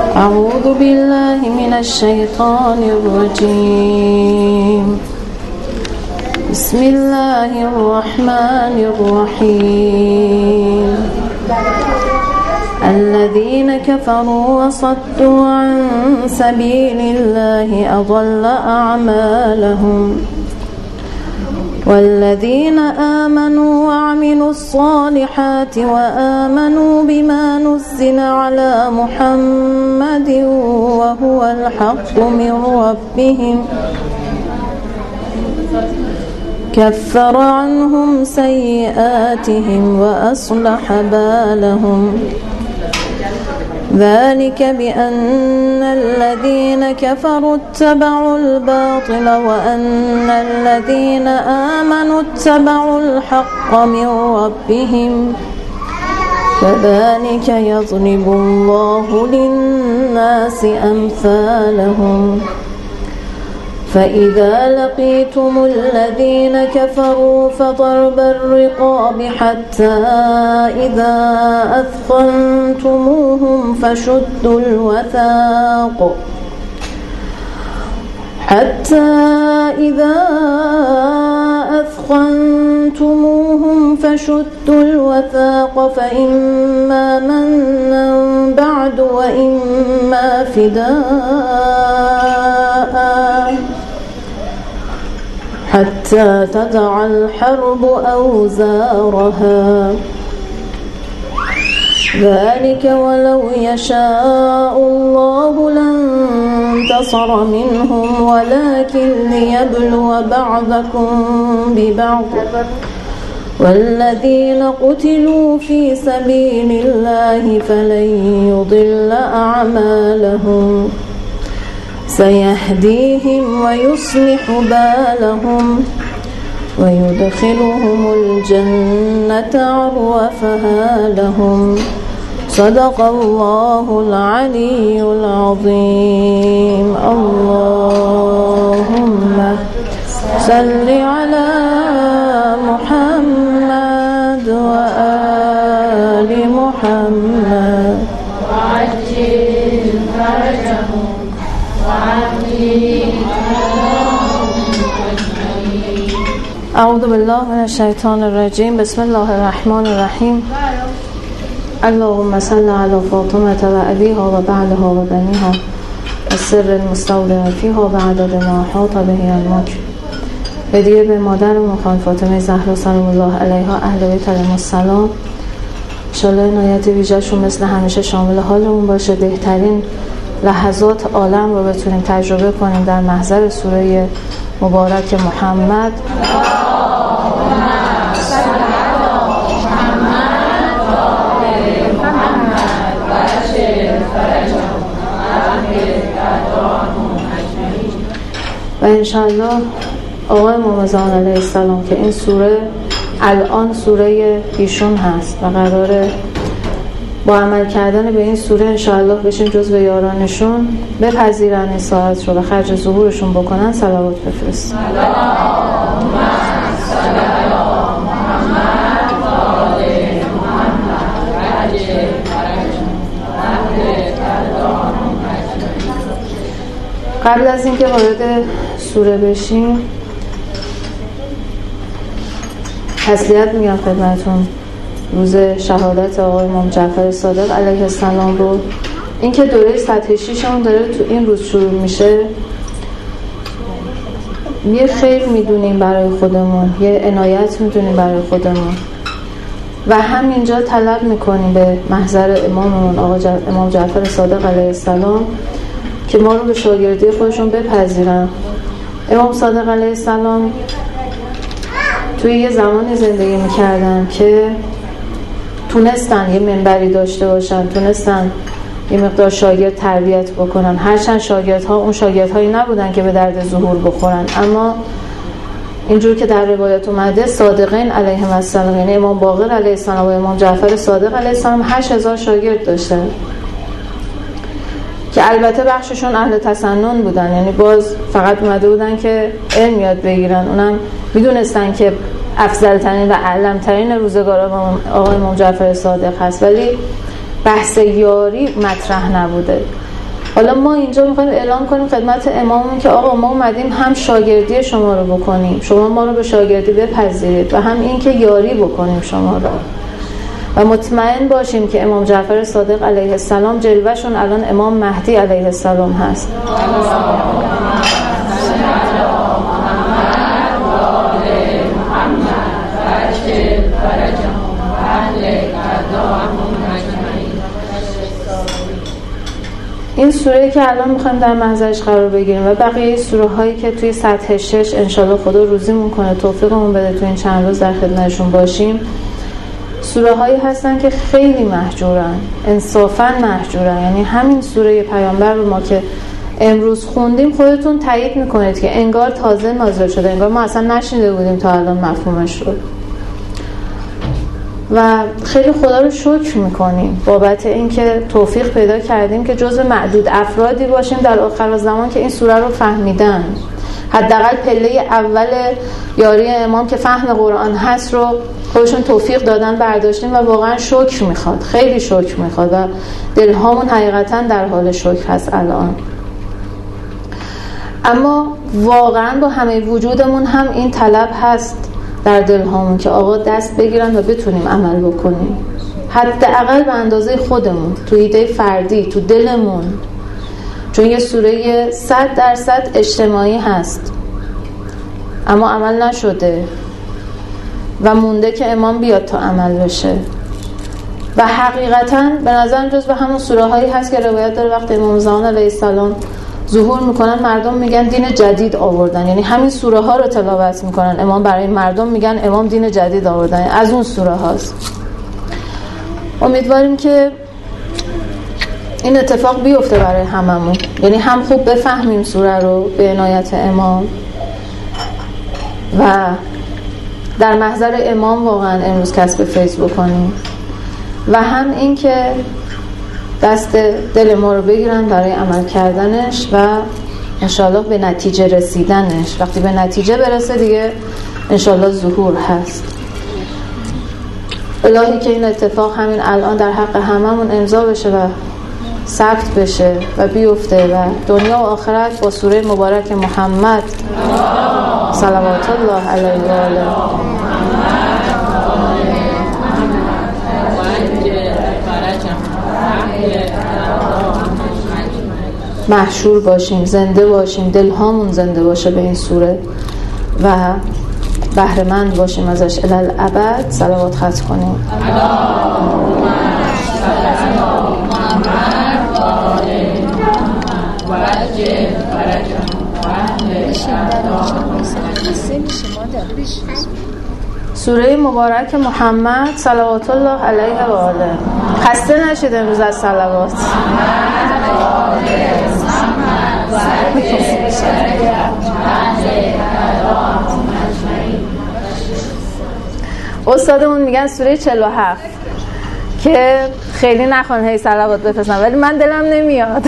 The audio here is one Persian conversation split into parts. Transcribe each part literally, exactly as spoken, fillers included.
أعوذ بالله من الشيطان الرجيم. بسم الله الرحمن الرحيم. الذين كفروا وصدوا عن سبيل الله أضل أعمالهم والذين آمنوا وعملوا الصالحات وآمنوا بما نزل على محمد وهو الحق من ربهم كفر عنهم سيئاتهم وأصلح بالهم ذلك بأن الذين كفروا اتبعوا الباطل وأن الذين آمنوا اتبعوا الحق من ربهم كذلك يضرب الله للناس أمثالهم فإذا لقيتم الذين كفروا فضرب الرقاب حتى إذا أثخنتموهم فشدوا الوثاق حتى إذا أثخنتموهم فشدوا الوثاق فإما منا بعد وإما فداء حتى تضع الحرب أوزارها ذلك ولو يشاء الله لانتصر منهم ولكن ليبلو بعضكم ببعض والذين قتلوا في سبيل الله فلن يضل أعمالهم سيهديهم ويصلح بالهم ويدخلهم الجنة عرفها لهم صدق الله العلي العظيم. اللهم صل على محمد وآل محمد وعجل فرجهم وعافهم أعوذ بالله من الشيطان الرجيم. بسم الله الرحمن الرحيم. اللهم صل على فاطمة وأبيها وبعلها وبنيها السر المستودع فيها بعدد ما أحاط به الملك. هدیه به مادر مخان فاطمه زهرا سلام الله علیها، اهل بیت علیهم السلام. انشالله عنایت ویژه‌شون مثل همیشه شامل حالمون باشه، بهترین لحظات عالم رو بتونیم تجربه کنیم در محضر سوره مبارک محمد. و انشالله آقای مومزان علیه السلام که این سوره الان سوره ایشون هست و قراره با عمل کردن به این سوره انشالله بشیم جزو یارانشون، بپذیرن این ساعت رو و خرج ظهورشون بکنن. صلوات بفرست. قبل از اینکه وارد سوره بشیم تسلیت میگم خدمتون روز شهادت آقای امام جعفر صادق علیه السلام رو. این که دوره سطح شش همون داره تو این روز شروع میشه، یه خیر میدونیم برای خودمون، یه عنایت میدونیم برای خودمون و همینجا طلب میکنیم به محضر اماممون آقا جع... امام جعفر صادق علیه السلام که ما رو به شاگردی خودشون بپذیرن. امام صادق علیه السلام توی یه زمانی زندگی میکردن که تونستن یه منبری داشته باشن، تونستن یه مقدار شاگرد تربیت بکنن، هرچند شاگردها اون شاگردهایی نبودن که به درد ظهور بخورن، اما اینجور که در روایت اومده صادقین علیهم السلام، یعنی امام باقر علیه السلام و امام جعفر صادق علیه السلام هشت هزار شاگرد داشتن که البته بخششون اهل تسنن بودن، یعنی باز فقط اومده بودن که علم یاد بگیرن. اونم میدونستن که افضل ترین و اعلم ترین روزگار آقای امام جعفر صادق هست، ولی بحث یاری مطرح نبوده. حالا ما اینجا میخوایم اعلام کنیم خدمت امامون که آقا ما اومدیم هم شاگردی شما رو بکنیم، شما ما رو به شاگردی بپذیرید، و هم این که یاری بکنیم شما رو، و مطمئن باشیم که امام جعفر صادق علیه السلام جلوهشون الان امام مهدی علیه السلام هست. این سوره‌ای که الان میخوایم در محضرش قرار بگیریم و بقیه سوره هایی که توی سطح شش انشالله خدا روزیمون کنه توفیقمون بده تو این چند روز در خدمتشون باشیم، سوره هایی هستن که خیلی مهجورن، انصافاً مهجورن. یعنی همین سوره پیامبر رو ما که امروز خوندیم خودتون تایید میکنید که انگار تازه نازل شده، انگار ما اصلا نشنیده بودیم تا الان مفهومش رو، و خیلی خدا رو شکر میکنیم بابت اینکه توفیق پیدا کردیم که جزو معدود افرادی باشیم در آخر زمان که این سوره رو فهمیدن. حداقل پله اول یاری امام که فهم قرآن هست رو خودشون توفیق دادن برداشتیم و واقعا شکر میخواد، خیلی شکر میخواد و دلهامون حقیقتا در حال شکر هست الان. اما واقعا با همه وجودمون هم این طلب هست در دلهامون که آقا دست بگیرن و بتونیم عمل بکنیم، حداقل به اندازه خودمون، تو ایده فردی، تو دلمون، چون یه سوره صد درصد اجتماعی هست اما عمل نشده و مونده که امام بیاد تا عمل بشه. و حقیقتا به نظرم جز به همون سوره هایی هست که روایت داره وقتی امام زمان علیه السلام ظهور میکنن مردم میگن دین جدید آوردن، یعنی همین سوره ها رو تلاوت میکنن امام برای مردم میگن امام دین جدید آوردن، از اون سوره هاست. امیدواریم که این اتفاق بیفته برای هممون، یعنی هم خوب بفهمیم سوره رو به عنایت امام و در محضر امام واقعا امروز کسب فیض بکنیم، و هم این که دست دل ما رو بگیرن برای عمل کردنش و انشالله به نتیجه رسیدنش. وقتی به نتیجه برسه دیگه انشالله ظهور هست. الهی که این اتفاق همین الان در حق هممون امضا بشه و ثبت بشه و بیفته و دنیا و آخرت با سوره مبارک محمد صلوات الله علیه و آله محشور باشیم، زنده باشیم، دلهامون زنده باشه به این سوره و بهره‌مند باشیم ازش الالعبد. صلوات ختم کنیم. سوره مبارک محمد صلوات الله علیه و آله. خسته نشید امروز از صلوات. استادمون میگن سوره چهل و هفت که خیلی نخوان هی صلوات بفرستن، ولی من دلم نمیاد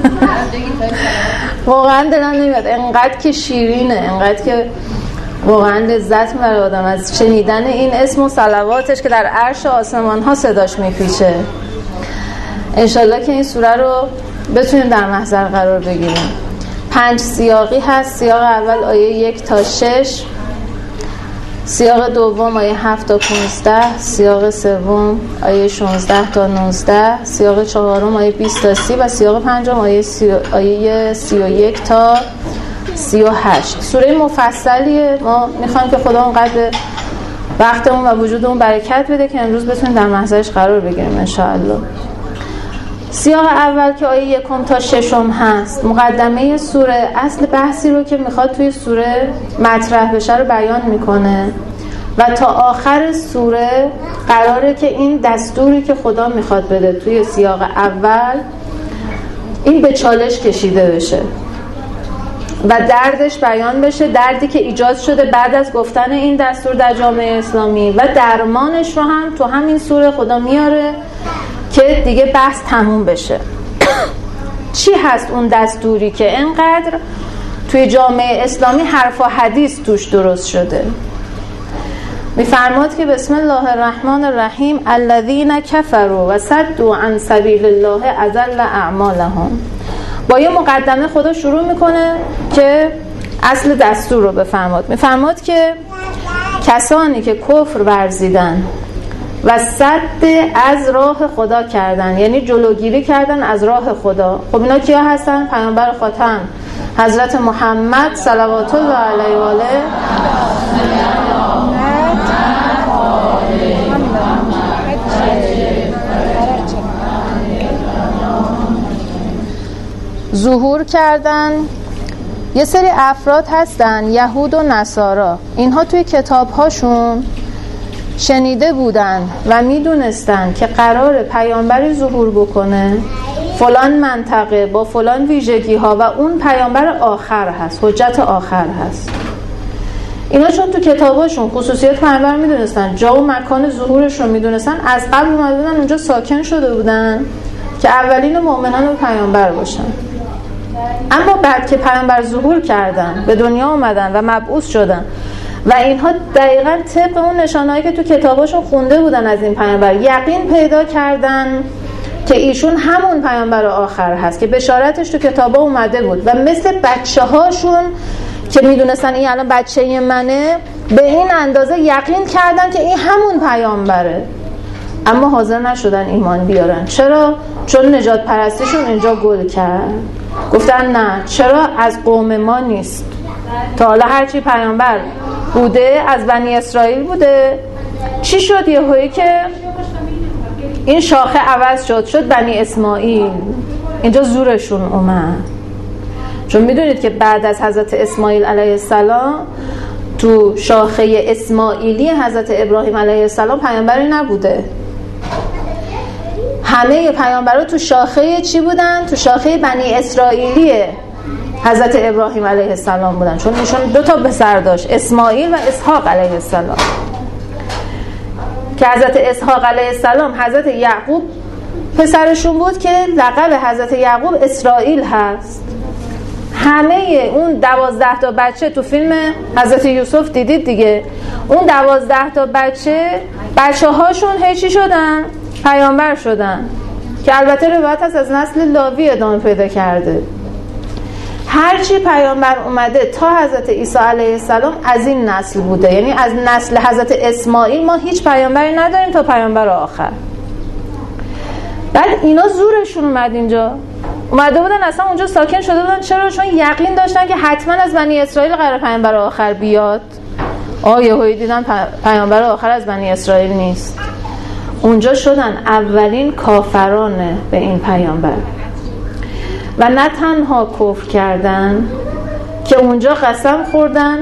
واقعا دلم نمیاد، انقدر که شیرینه، انقدر که واقعا لذت میبره آدم از شنیدن این اسم و صلواتش که در عرش آسمان ها صداش میپیچه. انشالله که این سوره رو بتونیم در محضر قرار بگیریم. پنج سیاقی هست. سیاق اول آیه یک تا شش، سیاق دوم آیه هفت تا پونزده، سیاق سوم آیه شانزده تا نوزده، سیاق چهارم آیه بیست تا سی و سیاق پنجم آیه سی, آیه سی و یک تا سی و هشت. سوره مفصلیه. ما میخوایم که خدا اونقدر وقتمون و وجودمون برکت بده که امروز بتونیم در محضرش قرار بگیریم انشاءالله. سیاق اول که آیه یکم تا ششم هست، مقدمه سوره اصل بحثی رو که میخواد توی سوره مطرح بشه رو بیان میکنه و تا آخر سوره قراره که این دستوری که خدا میخواد بده توی سیاق اول این به چالش کشیده بشه و دردش بیان بشه، دردی که ایجاد شده بعد از گفتن این دستور در جامعه اسلامی و درمانش رو هم تو همین سوره خدا میاره که دیگه بحث تموم بشه. چی هست اون دستوری که اینقدر توی جامعه اسلامی حرف و حدیث توش درست شده؟ میفرماد که بسم الله الرحمن الرحیم الذین کفروا و صدوا عن سبیل الله اضل اعمالهم با یه مقدمه خدا شروع میکنه که اصل دستور رو بفرماد. میفرماد که کسانی که کفر ورزیدن و صد از راه خدا کردن، یعنی جلوگیری کردن از راه خدا. خب اینا کیا هستن؟ پیامبر خاتم حضرت محمد صلوات الله علیه و آله ظهور کردن. یه سری افراد هستن یهود و نصارا، اینها توی کتاب‌هاشون شنیده بودن و میدونستن که قرار پیامبری ظهور بکنه فلان منطقه با فلان ویژگی ها و اون پیامبر آخر هست، حجت آخر هست. اینا چون تو کتاباشون خصوصیت پیامبر میدونستن، جا و مکان ظهورش رو میدونستن، از قبل اومده بودن اونجا ساکن شده بودن که اولین مؤمنان و پیامبر باشن. اما بعد که پیامبر ظهور کردن، به دنیا اومدن و مبعوث شدن و اینها دقیقاً طبق اون نشانهایی که تو کتاباشون خونده بودن از این پیامبر یقین پیدا کردن که ایشون همون پیامبر آخر هست که بشارتش تو کتابا اومده بود و مثل بچه هاشون که میدونستن این الان بچه منه، به این اندازه یقین کردن که این همون پیامبره، اما حاضر نشدن ایمان بیارن. چرا؟ چون نجات پرستیشون اینجا گل کرد. گفتن نه، چرا از قوم ما نیست؟ تا حالا هرچی پیامبر بوده از بنی اسرائیل بوده. چی شد یهویی که این شاخه عوض شد شد بنی اسماعیل؟ اینجا زورشون اومد. چون میدونید که بعد از حضرت اسماعیل علیه السلام تو شاخه اسماعیلی حضرت ابراهیم علیه السلام پیامبری نبوده. همه پیامبرا تو شاخه چی بودن؟ تو شاخه بنی اسرائیلی حضرت ابراهیم علیه السلام بودن، چون ایشون دو تا پسر داشت، اسماعیل و اسحاق علیه السلام، که حضرت اسحاق علیه السلام حضرت یعقوب پسرشون بود که لقب حضرت یعقوب اسرائیل هست. همه اون دوازده تا بچه تو فیلم حضرت یوسف دیدید دیگه، اون دوازده تا بچه بچه هاشون هیچی شدن؟ پیامبر شدن، که البته روایت هست از نسل لاوی ادامه پیدا کرده. هرچی پیامبر اومده تا حضرت عیسی علیه السلام از این نسل بوده، یعنی از نسل حضرت اسماعیل ما هیچ پیامبری نداریم تا پیامبر آخر. بعد اینا زورشون اومد اینجا، اومده بودن اصلا اونجا ساکن شده بودن. چرا؟ چون یقین داشتن که حتما از بنی اسرائیل قرار پیامبر آخر بیاد. آه یهویی دیدن پیامبر آخر از بنی اسرائیل نیست. اونجا شدن اولین کافران به این پیامبر و نه تنها کفر کردن که اونجا قسم خوردن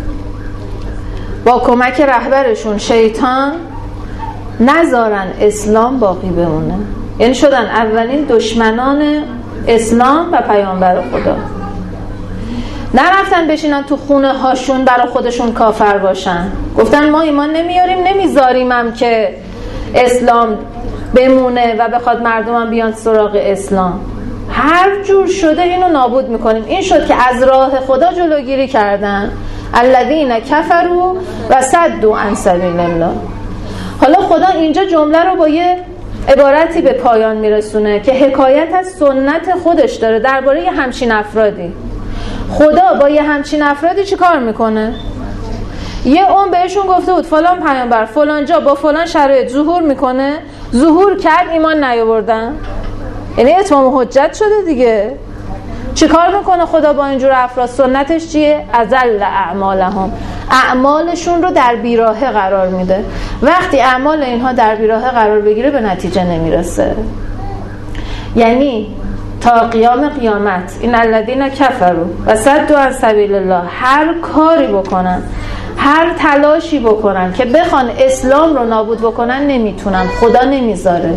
با کمک رهبرشون شیطان نذارن اسلام باقی بمونه، یعنی شدن اولین دشمنان اسلام و پیامبر خدا. نرفتن بشینن تو خونه هاشون برای خودشون کافر باشن، گفتن ما ایمان نمیاریم، نمیذاریم هم که اسلام بمونه و بخواد مردمم بیان سراغ اسلام. هر جور شده اینو نابود میکنیم. این شد که از راه خدا جلوگیری کردن. الذین کفروا و صدوا عن سبیل الله. حالا خدا اینجا جمله رو با یه عبارتی به پایان میرسونه که حکایت از سنت خودش داره درباره یه همچین افرادی. خدا با یه همچین افرادی چی کار میکنه؟ یه اون بهشون گفته بود فلان پیامبر فلان جا با فلان شرایط ظهور میکنه، ظهور کرد، ایمان نیاوردن، یعنی اتمام حجت شده دیگه. چی کار میکنه خدا با اینجور افراد؟ سنتش چیه؟ ازل اعمالهم، اعمالشون رو در بیراهه قرار میده. وقتی اعمال اینها در بیراهه قرار بگیره به نتیجه نمیرسه. یعنی تا قیام قیامت این الذین کفروا و صدوا عن سبیل الله هر کاری بکنن، هر تلاشی بکنن که بخوان اسلام رو نابود بکنن نمیتونن، خدا نمیذاره.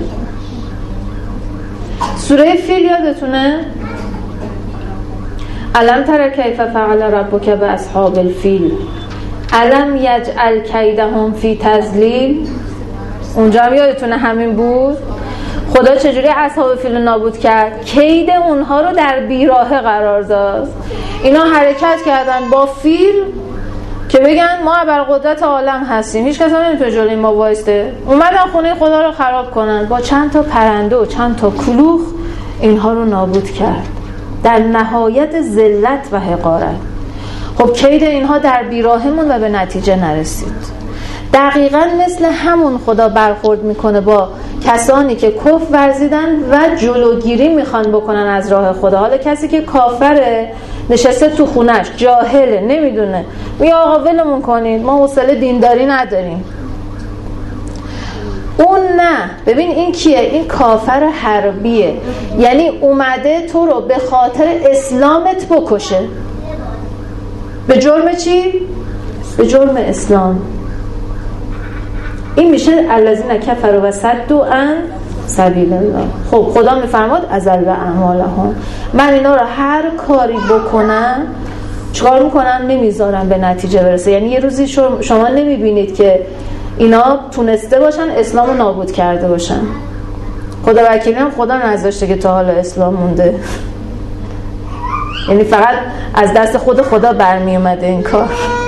سوره فیل یادتونه؟ الم تر کیف فعل ربک باصحاب الفیل الم یجعل کیدهم فی تضلیل. اونجا هم یادتونه همین بود. خدا چجوری اصحاب فیل رو نابود کرد؟ کید اونها رو در بیراهه قرار داد. اینا حرکت کردن با فیل که بگن ما ابرقدرت عالم هستیم، هیچ کس هم نمیتونه جلوی ما وایسته. اومدن خونه خدا رو خراب کنن، با چند تا پرنده و چند تا کلوخ اینها رو نابود کرد. در نهایت ذلت و حقارت. خب کید اینها در بیراهمون و به نتیجه نرسید. دقیقاً مثل همون خدا برخورد میکنه با کسانی که کفر ورزیدن و جلوگیری میخوان بکنن از راه خدا. حالا کسی که کافره، نشسته تو خونش، جاهله، نمیدونه، میگه آقا ولمون کنید، ما حوصله دینداری نداریم. اون نه، ببین این کیه؟ این کافر حربیه، یعنی اومده تو رو به خاطر اسلامت بکشه. به جرم چی؟ به جرم اسلام. این میشه الذین کفروا و صدوا عن سبیل الله. خب خدا میفرماد ازل و اعمالهم، من اینا رو هر کاری بکنم چیکار میکنم؟ نمیذارم به نتیجه برسه. یعنی یه روزی شما نمیبینید که اینا تونسته باشن اسلام رو نابود کرده باشن. خدا وکیلی هم خدا نذاشته که تا حالا اسلام مونده. یعنی فقط از دست خود خدا برمی اومده این کار.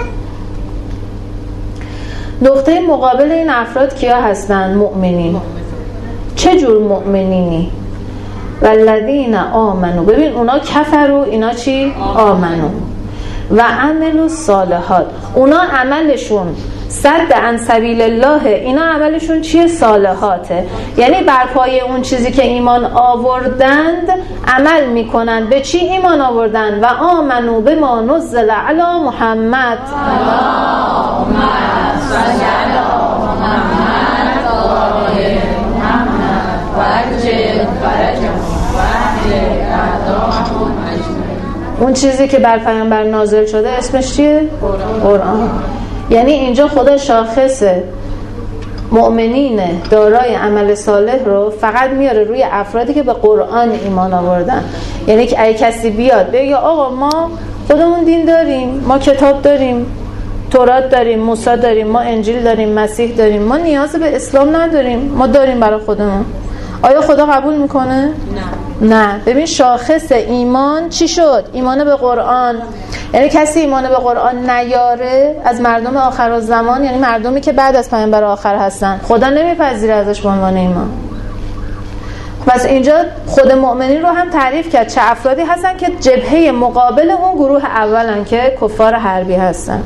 نقطه مقابل این افراد کیا هستن؟ مؤمنین. چه جور مؤمنینی؟ والذین آمنو. ببین اونا کفرو، اینا چی؟ آمنو. و عملوا الصالحات. اونا عملشون صد عن سبیل الله، اینا عملشون چیه؟ صالحاته. یعنی بر پایه اون چیزی که ایمان آوردند عمل میکنن. به چی ایمان آوردند؟ و آمنو بما نزل علی محمد. اللهم صل علی محمد و آل محمد و عجل فرجهم و اهل اعداءهم اجمعین. اون چیزی که بر پیامبر نازل شده اسمش چیه؟ قرآن. یعنی اینجا خدا شاخص مؤمنین دارای عمل صالح رو فقط میاره روی افرادی که به قرآن ایمان آوردن. یعنی که اگه کسی بیاد بگه آقا ما خودمون دین داریم، ما کتاب داریم، تورات داریم، موسی داریم، ما انجیل داریم، مسیح داریم، ما نیاز به اسلام نداریم، ما داریم برای خودمون، آیا خدا قبول میکنه؟ نه. نه. ببین شاخص ایمان چی شد؟ ایمان به قرآن. یعنی کسی ایمان به قرآن نیاره از مردم آخرالزمان، یعنی مردمی که بعد از پیامبر آخر هستن، خدا نمیپذیره ازش به عنوان ایمان. پس اینجا خود مؤمنین رو هم تعریف کرد چه افرادی هستن که جبهه مقابل اون گروه اولن که کفار حربی هستن.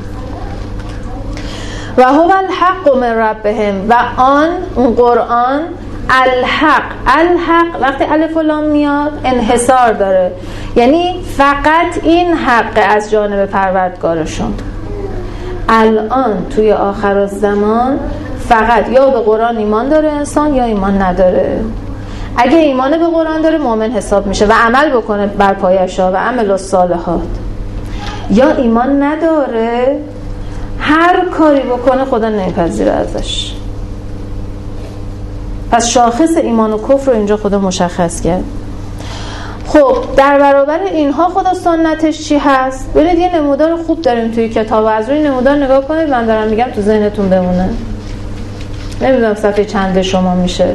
و هو الحق من ربهم. و آن اون قرآن الحق. الحق وقتی الف و لام میاد انحصار داره، یعنی فقط این حق از جانب پروردگارشون. الان توی آخر الزمان فقط یا به قرآن ایمان داره انسان یا ایمان نداره. اگه ایمان به قرآن داره مؤمن حساب میشه و عمل بکنه بر پایش‌ها و عمل الصالحات. یا ایمان نداره، هر کاری بکنه خدا نمیپذیره ازش. پس شاخص ایمان و کفر رو اینجا خدا مشخص کرد. خب در برابر اینها خدا سنتش چی هست؟ برید یه نمودار خوب داریم توی کتاب، از روی نمودار نگاه کنید، من دارم میگم تو ذهنتون بمونه. نمیدونم صفحه چنده شما میشه.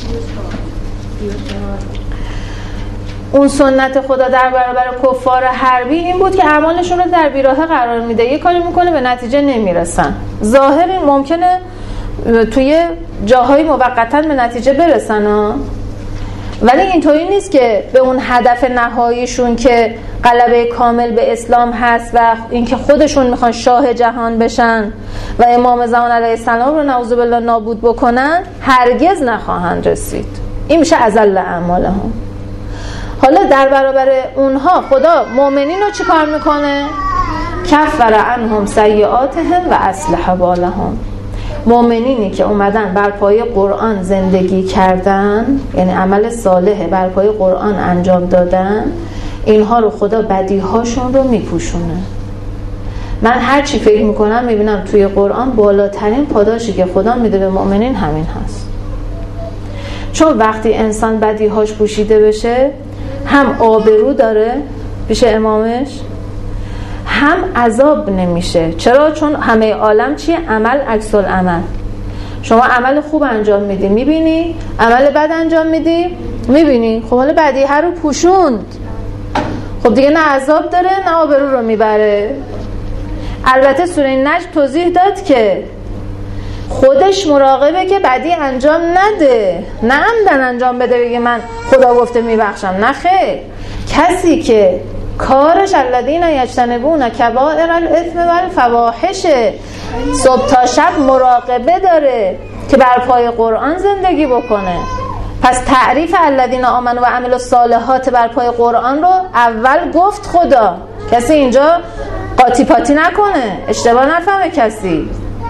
اون سنت خدا در برابر کفار حربی این بود که اعمالشون رو در بیراهه قرار میده، یه کاری میکنه به نتیجه نمیرسن. ظاهر ممکنه توی جاهای موقتا به نتیجه برسن ها. ولی اینطوری نیست که به اون هدف نهاییشون که غلبه کامل به اسلام هست و اینکه خودشون میخوان شاه جهان بشن و امام زمان علیه السلام رو نعوذ بالله نابود بکنن، هرگز نخواهند رسید. این میشه ازل اعمالهم. حالا در برابر اونها خدا مؤمنین رو چی کار میکنه؟ کفر عنهم سیئاتهم و اصلح بالهم. مؤمنینی که اومدن بر پایه قرآن زندگی کردن، یعنی عمل صالح بر پایه قرآن انجام دادن، اینها رو خدا بدیهاشون رو میپوشونه. من هر چی فکر میکنم میبینم توی قرآن بالاترین پاداشی که خدا میده به مؤمنین همین هست. چون وقتی انسان بدیهاش پوشیده بشه، هم آبرو داره پیش امامش، هم عذاب نمیشه. چرا؟ چون همه عالم چیه؟ عمل عکس العمل. شما عمل خوب انجام میدی میبینی، عمل بد انجام میدی میبینی. خب حالا بدیه رو پوشوند، خب دیگه نه عذاب داره نه آبرو رو میبره. البته سوره نجم توضیح داد که خودش مراقبه که بدی انجام نده، نه عمدن انجام بده بگه من خدا گفته میبخشم. نه خیر، کسی که کارش الذین یجتنبون کبائر الاثم والفواحش، صبح تا شب مراقبه داره که بر پای قرآن زندگی بکنه. پس تعریف الذین آمنوا و عملوا الصالحات بر پای قرآن رو اول گفت خدا. کسی اینجا قاطی پاتی نکنه، اشتباه نفهمه کسی.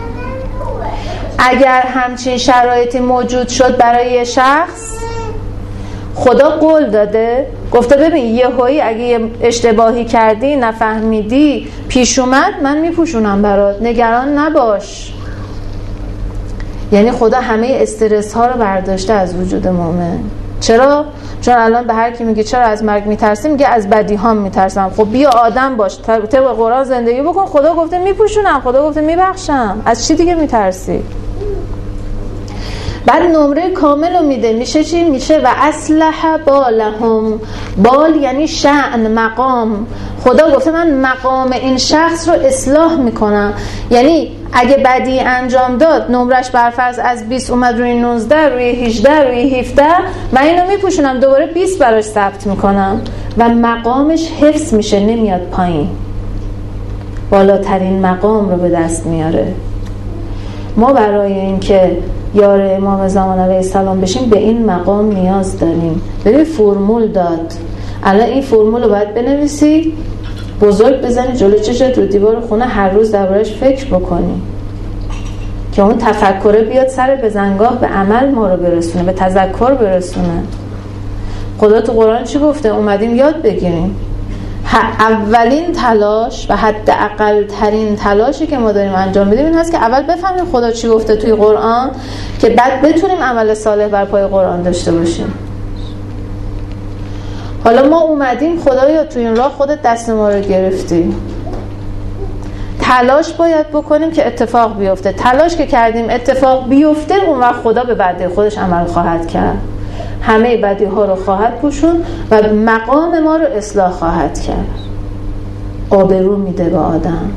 اگر همچین شرایطی موجود شد برای یه شخص، خدا قول داده، گفته ببین یهویی اگه یه اشتباهی کردی، نفهمیدی، پیش اومد، من میپوشونم برات، نگران نباش. یعنی خدا همه استرس ها رو برداشته از وجود مومن. چرا؟ چون الان به هر کی میگه چرا از مرگ میترسی، میگه از بدی ها میترسم. خب بیا آدم باش، طبق قرآن زندگی بکن. خدا گفته میپوشونم، خدا گفته میبخشم، از چی دیگه میترسی؟ بعد نمره کامل رو میده، میشه چی؟ میشه و اصلح بالهم. بال یعنی شأن، مقام. خدا گفته من مقام این شخص رو اصلاح میکنم. یعنی اگه بدی انجام داد، نمرش برفرض از بیست اومد روی نوزده، روی هجده، روی هفده، من اینو میپوشونم، دوباره بیست براش ثبت میکنم و مقامش حفظ میشه، نمیاد پایین، بالاترین مقام رو به دست میاره. ما برای اینکه یار امام زمان علیه السلام بشیم به این مقام نیاز داریم. ببین فرمول داد، الان این فرمول رو باید بنویسی، بزرگ بزنی جلو چشت، رو دیوار خونه، هر روز دربارش فکر بکنی که اون تفکره بیاد سر بزنگاه به عمل ما رو برسونه، به تذکر برسونه. خدا تو قرآن چی گفته؟ اومدیم یاد بگیریم. اولین تلاش و حداقل ترین تلاشی که ما داریم انجام بدیم این هست که اول بفهمیم خدا چی گفته توی قرآن، که بعد بتونیم عمل صالح بر پای قرآن داشته باشیم. حالا ما اومدیم، خدایا توی این راه خودت دست ما رو گرفتی، تلاش باید بکنیم که اتفاق بیفته. تلاش که کردیم اتفاق بیفته، اون وقت خدا به بدی خودش عمل خواهد کرد، همه بدی ها رو خواهد پوشون و مقام ما رو اصلاح خواهد کرد. آبرو میده به آدم.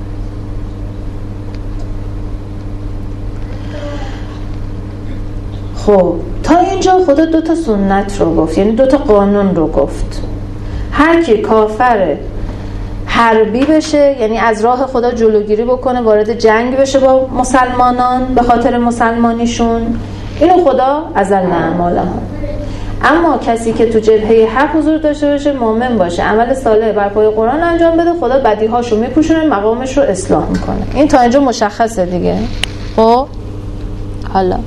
خب تا اینجا خدا دو تا سنت رو گفت، یعنی دو تا قانون رو گفت. هر کی کافر حربی بشه، یعنی از راه خدا جلوگیری بکنه، وارد جنگ بشه با مسلمانان به خاطر مسلمانیشون، اینو خدا ازل اعمالهم. اما کسی که تو جبهه حق حضور داشته باشه، مؤمن باشه، عمل صالح بر پای قرآن انجام بده، خدا بدیهاشو میپوشونه، مقامش رو اصلاح میکنه. این تا اینجا مشخصه دیگه. خب حالا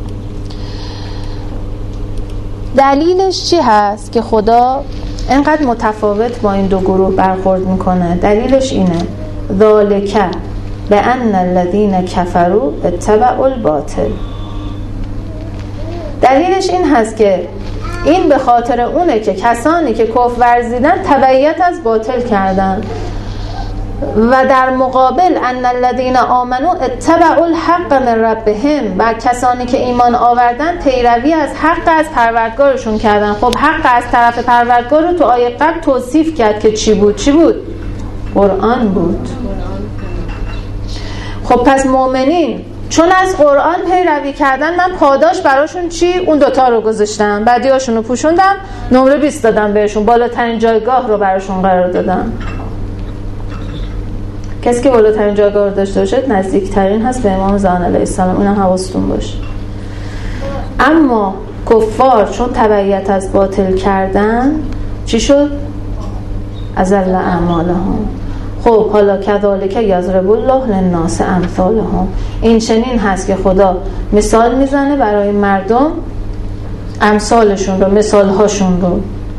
دلیلش چی هست که خدا اینقدر متفاوت با این دو گروه برخورد میکنه؟ دلیلش اینه: ذالک بأن الذین کفروا اتبعوا الباطل. دلیلش این هست که این به خاطر اونه که کسانی که کفر ورزیدن تبعیت از باطل کردن، و در مقابل ان الذین آمنوا اتبعوا الحق من ربهم، و کسانی که ایمان آوردن پیروی از حق از پروردگارشون کردن. خب حق از طرف پروردگار رو تو آیه قبل توصیف کرد که چی بود؟ چی بود؟ قرآن بود. خب پس مؤمنین چون از قرآن پیروی کردن، من پاداش براشون چی؟ اون دوتا رو گذاشتم، بدیاشون رو پوشوندم، نمره بیست دادم بهشون، بالاترین جایگاه رو براشون قرار دادم. کسی که بالاترین جایگاه رو داشته باشه نزدیکترین هست به امام زمان علیه السلام. اینم حواستون باشه. اما کفار چون تبعیت از باطل کردن، چی شد؟ ازل اعمالهم. خب حالا کذالک یضرب الله للناس امثالهم. این چنین هست که خدا مثال میزنه برای مردم، امثالشون رو، مثالهاشون رو.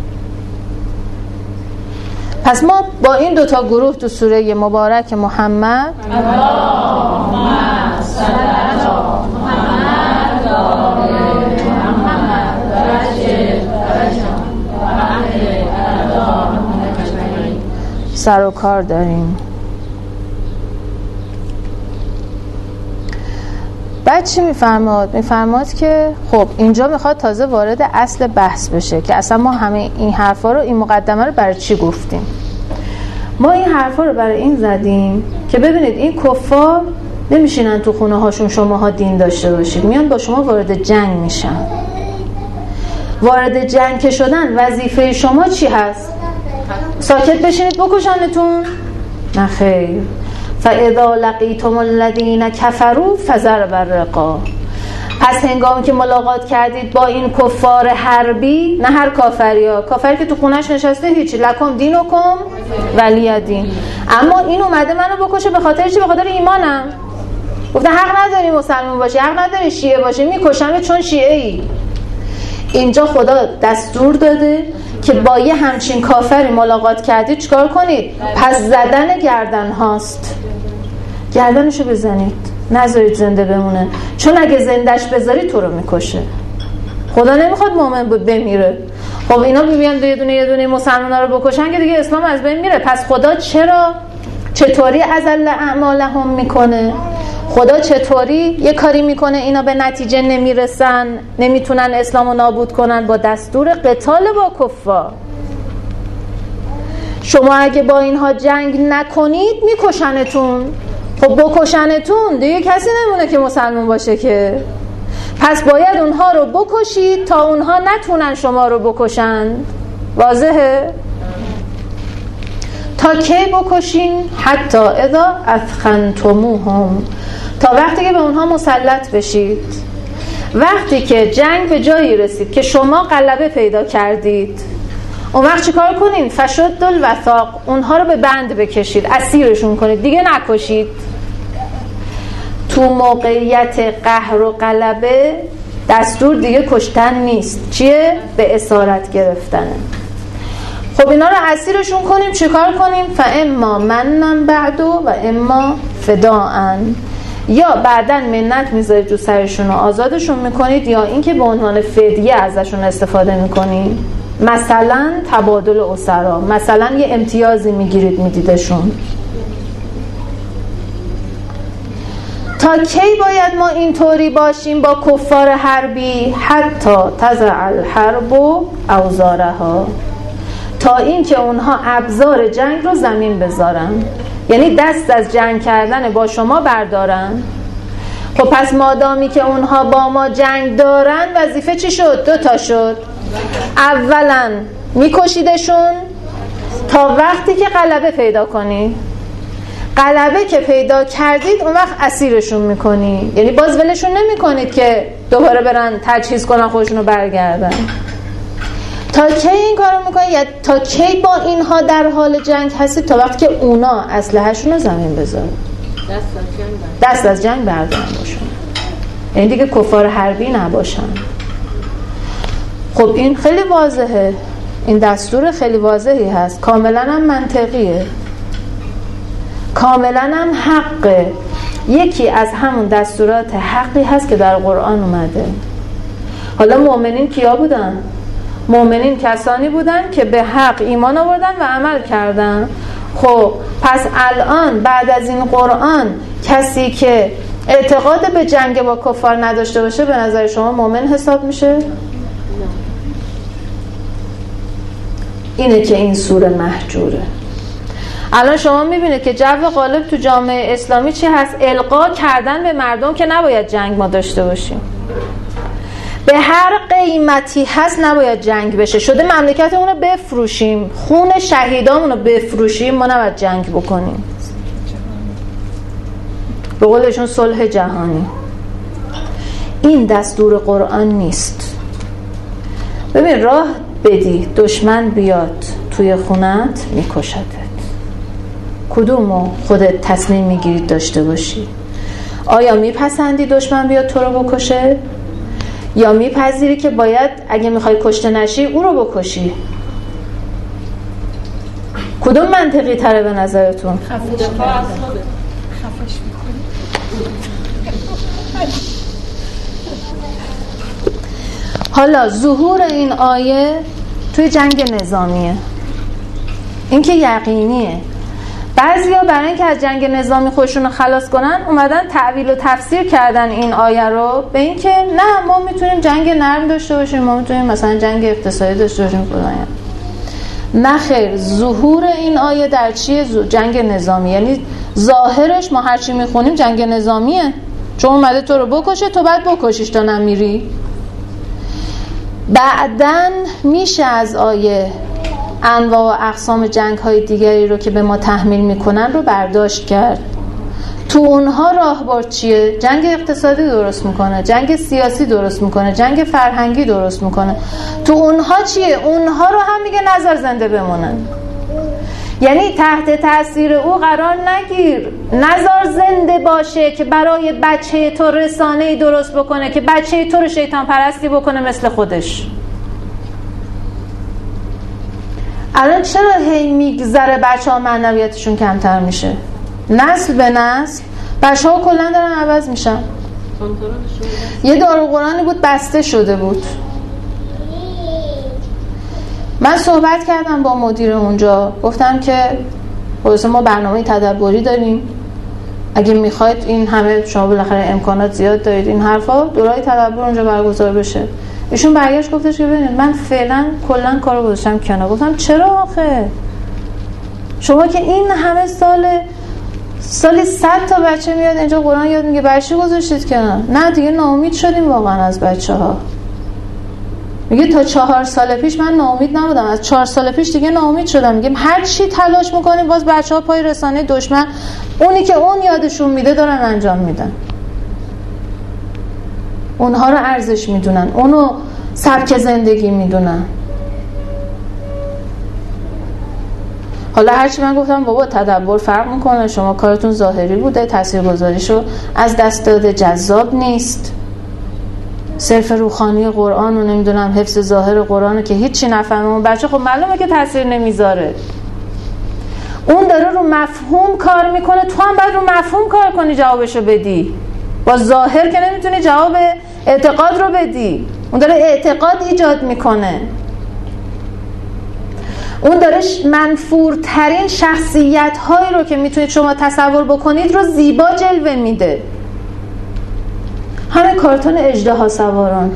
پس ما با این دوتا گروه تو سوره مبارک محمد اللهم صل علی محمد و آل محمد و عجل فرجهم و اهل ارضاهم اجمعین سر و کار داریم. بعد چی میفرماد؟ میفرماد که خب اینجا میخواد تازه وارد اصل بحث بشه که اصلا ما همه این حرفا رو، این مقدمه رو برای چی گفتیم. ما این حرفا رو برای این زدیم که ببینید این کفار نمیشینن تو خونه هاشون شماها دین داشته باشید، میان با شما وارد جنگ میشن. وارد جنگ که شدن، وظیفه شما چی هست؟ ساکت بشینید بکشنتون؟ نه خیر. فاذا لقیتم الذین کفروا فضرب الرقاب. پس هنگامی که ملاقات کردید با این کفار حربی، نه هر کافری ها، کافری که تو خونش نشسته هیچی، لکم دینکم ولی دین، اما این اومده منو بکشه به خاطر چی؟ به خاطر ایمانم. گفته حق نداری مسلمان باشی، حق نداری شیعه باشی، میکشم چون شیعه ای. اینجا خدا دستور داده که با یه همچین کافری ملاقات کردید چیکار کنید؟ پس زدن گردن هاست، گردنشو بزنید، نذارید زنده بمونه، چون اگه زندش بذاری تو رو میکشه. خدا نمیخواد مؤمن بمیره. خب اینا بیان یه دونه یه دونه مسلمانا رو بکشن که دیگه اسلام از بین میره. پس خدا چرا چطوری ازل اعمالهم میکنه؟ خدا چطوری یه کاری میکنه اینا به نتیجه نمیرسن، نمیتونن اسلامو نابود کنن؟ با دستور قتال با کفار. شما اگه با اینها جنگ نکنید میکشنتون. خب بکشنتون دیگه کسی نمونه که مسلمان باشه که. پس باید اونها رو بکشید تا اونها نتونن شما رو بکشن. واضحه؟ تا کی بکشین؟ حتی اذا اثخنتموهم، تا وقتی که به اونها مسلط بشید. وقتی که جنگ به جایی رسید که شما غلبه پیدا کردید، اون وقت چیکار کنین؟ فشد الوثاق، اونها رو به بند بکشید، اسیرشون کنید، دیگه نکشید. تو موقعیت قهر و غلبه دستور دیگه کشتن نیست، چیه؟ به اسارت گرفتنه. خب اینا رو اسیرشون کنیم، چیکار کنیم؟ فاما منن بعدو و اما فداءن، یا بعدن منت میذارید رو سرشون و آزادشون میکنید، یا اینکه به عنوان فدیه ازشون استفاده میکنید، مثلا تبادل اسرا، مثلا یه امتیازی میگیرید میدیدشون. تا کی باید ما اینطوری باشیم با کفار حربی؟ حتی تضع الحرب اوزارها، تا این که اونها ابزار جنگ رو زمین بذارن، یعنی دست از جنگ کردن با شما بردارن. خب پس مادامی که اونها با ما جنگ دارن، وظیفه چی شد؟ دو تا شد. اولا میکشیدشون تا وقتی که غلبه پیدا کنی. غلبه که پیدا کردید اون وقت اسیرشون میکنی، یعنی باز ولشون نمیکنید که دوباره برن تجهیز کنن خودشون رو برگردن. تا کی این کارو میکنید؟ یا تا کی با اینها در حال جنگ هستید؟ تا وقتی که اونا اسلحه‌شون رو زمین بذارن، دست از جنگ بردارن باشن، یعنی دیگه کفار حربی نباشن. خب این خیلی واضحه، این دستور خیلی واضحی هست، کاملا هم منطقیه، کاملا هم حقه. یکی از همون دستورات حقی هست که در قرآن اومده. حالا مؤمنین کیا بودن؟ مؤمنین کسانی بودن که به حق ایمان آوردن و عمل کردن. خب پس الان بعد از این قرآن کسی که اعتقاد به جنگ با کفار نداشته باشه به نظر شما مؤمن حساب میشه؟ اینه که این سوره محجوره. الان شما میبینید که جو غالب تو جامعه اسلامی چی هست؟ القا کردن به مردم که نباید جنگ ما داشته باشیم، به هر قیمتی هست نباید جنگ بشه. شده مملکتمون رو بفروشیم، خون شهیدامون رو بفروشیم، ما نباید جنگ بکنیم. به قولشون صلح جهانی. این دستور قرآن نیست. ببین راه بدی دشمن بیاد توی خونت میکشتت، کدومو خودت تصمیم میگیرید داشته باشی؟ آیا میپسندی دشمن بیاد تو رو بکشه؟ یا میپذیری که باید اگه میخوای کشته نشی او رو بکشی؟ کدوم منطقی تره به نظرتون؟ خفش میکنی. حالا ظهور این آیه توی جنگ نظامیه، این که یقینیه. بعضیا برای اینکه از جنگ نظامی خودشون رو خلاص کنن اومدن تعویل و تفسیر کردن این آیه رو به این که نه ما میتونیم جنگ نرم داشته باشیم، ما میتونیم مثلا جنگ اقتصادی داشته باشیم فلان. نه خیر، ظهور این آیه در چیه؟ جنگ نظامی. یعنی ظاهرش ما هرچی میخونیم جنگ نظامیه، چون اومده تو رو بکشه، تو بعد بکشیش تا نمیری. بعدن میشه از آیه انواع و اقسام جنگ‌های دیگری رو که به ما تحمیل میکنن رو برداشت کرد. تو اونها راهبر چیه؟ جنگ اقتصادی درست میکنه، جنگ سیاسی درست میکنه، جنگ فرهنگی درست میکنه. تو اونها چیه؟ اونها رو هم میگه نظر زنده بمونن. یعنی تحت تاثیر او قرار نگیر، نظر زنده باشه که برای بچه تو رسانه‌ای درست بکنه که بچه تو رو شیطان پرستی بکنه مثل خودش. الان چرا هی میگذره بچه ها معنویتشون کمتر میشه؟ نسل به نسل بچه ها کلن دارن عوض میشن. یه داروقرآنی بود بسته شده بود، من صحبت کردم با مدیر اونجا، گفتم که خلاص ما برنامه تدبری داریم، اگه میخواید این همه شما بالاخره امکانات زیاد دارید این حرفا، دورای تدبر اونجا برگزار بشه. ایشون برگشت گفتش که ببینید من فعلا کلا کارو گذاشتم کنار. گفتم چرا آخه؟ شما که این همه سال سالی صد تا بچه میاد اینجا قرآن یاد میگه، برای چی گذاشتید کنار؟ نه دیگه ناامید شدیم واقعا از بچه‌ها. میگه تا چهار سال پیش من ناامید نبودم، از چهار سال پیش دیگه ناامید شدم. میگم هر چی تلاش میکنیم باز بچه‌ها پای رسانه دشمن، اونی که اون یادشون میده دارن انجام میدن. اونها رو ارزش میدونن، اونو سبک زندگی میدونن. حالا هرچی من گفتم بابا تدبر فرق میکنه، شما کارتون ظاهری بوده، تاثیرگذاریشو از دست داده، جذاب نیست. صرف روحانی قرآن و نمیدونم حفظ ظاهر قرآن که هیچی نفهمه اون بچه، خب معلومه که تاثیر نمیذاره. اون داره رو مفهوم کار میکنه، تو هم باید رو مفهوم کار کنی جوابشو بدی. با ظاهر که نمیتونی جواب اعتقاد رو بدی. اون داره اعتقاد ایجاد میکنه، اون داره منفورترین شخصیت هایی رو که میتونید شما تصور بکنید رو زیبا جلوه میده. همه کارتون اژدها سواران،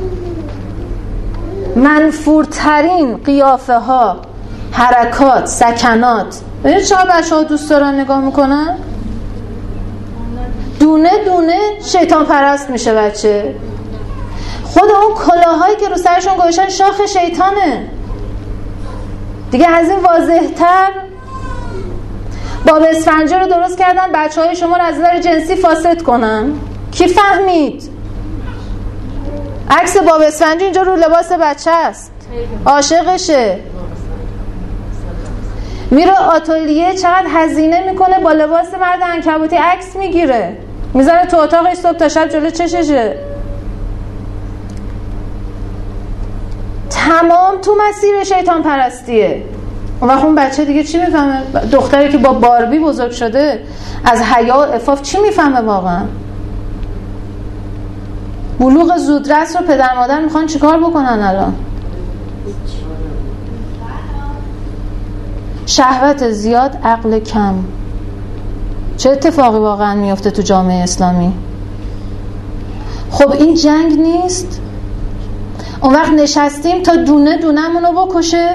منفورترین قیافه ها، حرکات، سکنات. ببینید چقدر بچه ها دوست دارن نگاه میکنن. دونه دونه شیطان پرست میشه بچه. خود اون کلاهایی که رو سرشون گذاشتن شاخ شیطانه دیگه. از این واضح‌تر باب اسفنجی رو درست کردن بچه های شما رو از نظر جنسی فاسد کنن. کی فهمید؟ عکس باب اسفنجی اینجا رو لباس بچه است، عاشقشه، میره آتلیه چقدر هزینه میکنه با لباس مرد عنکبوتی عکس میگیره، میذاره تو اتاقش صبح تا شب جلو چششه. تمام تو مسیر شیطان پرستیه. اون وقت اون بچه دیگه چی میفهمه؟ دختری که با باربی بزرگ شده از حیا و عفاف چی میفهمه واقعا؟ بلوغ زودرس رو پدر مادر میخوان چیکار بکنن الان؟ شهوت زیاد، عقل کم. چه اتفاقی واقعا میفته تو جامعه اسلامی؟ خب این جنگ نیست؟ اون وقت نشستیم تا دونه دونه منو بکشه؟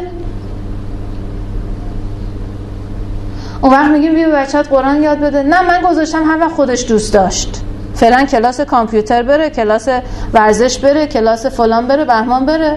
اون وقت میگیم بیا بچه‌ت قرآن یاد بده. نه من گذاشتم هر وقت خودش دوست داشت، فعلا کلاس کامپیوتر بره، کلاس ورزش بره، کلاس فلان بره، بهمان بره.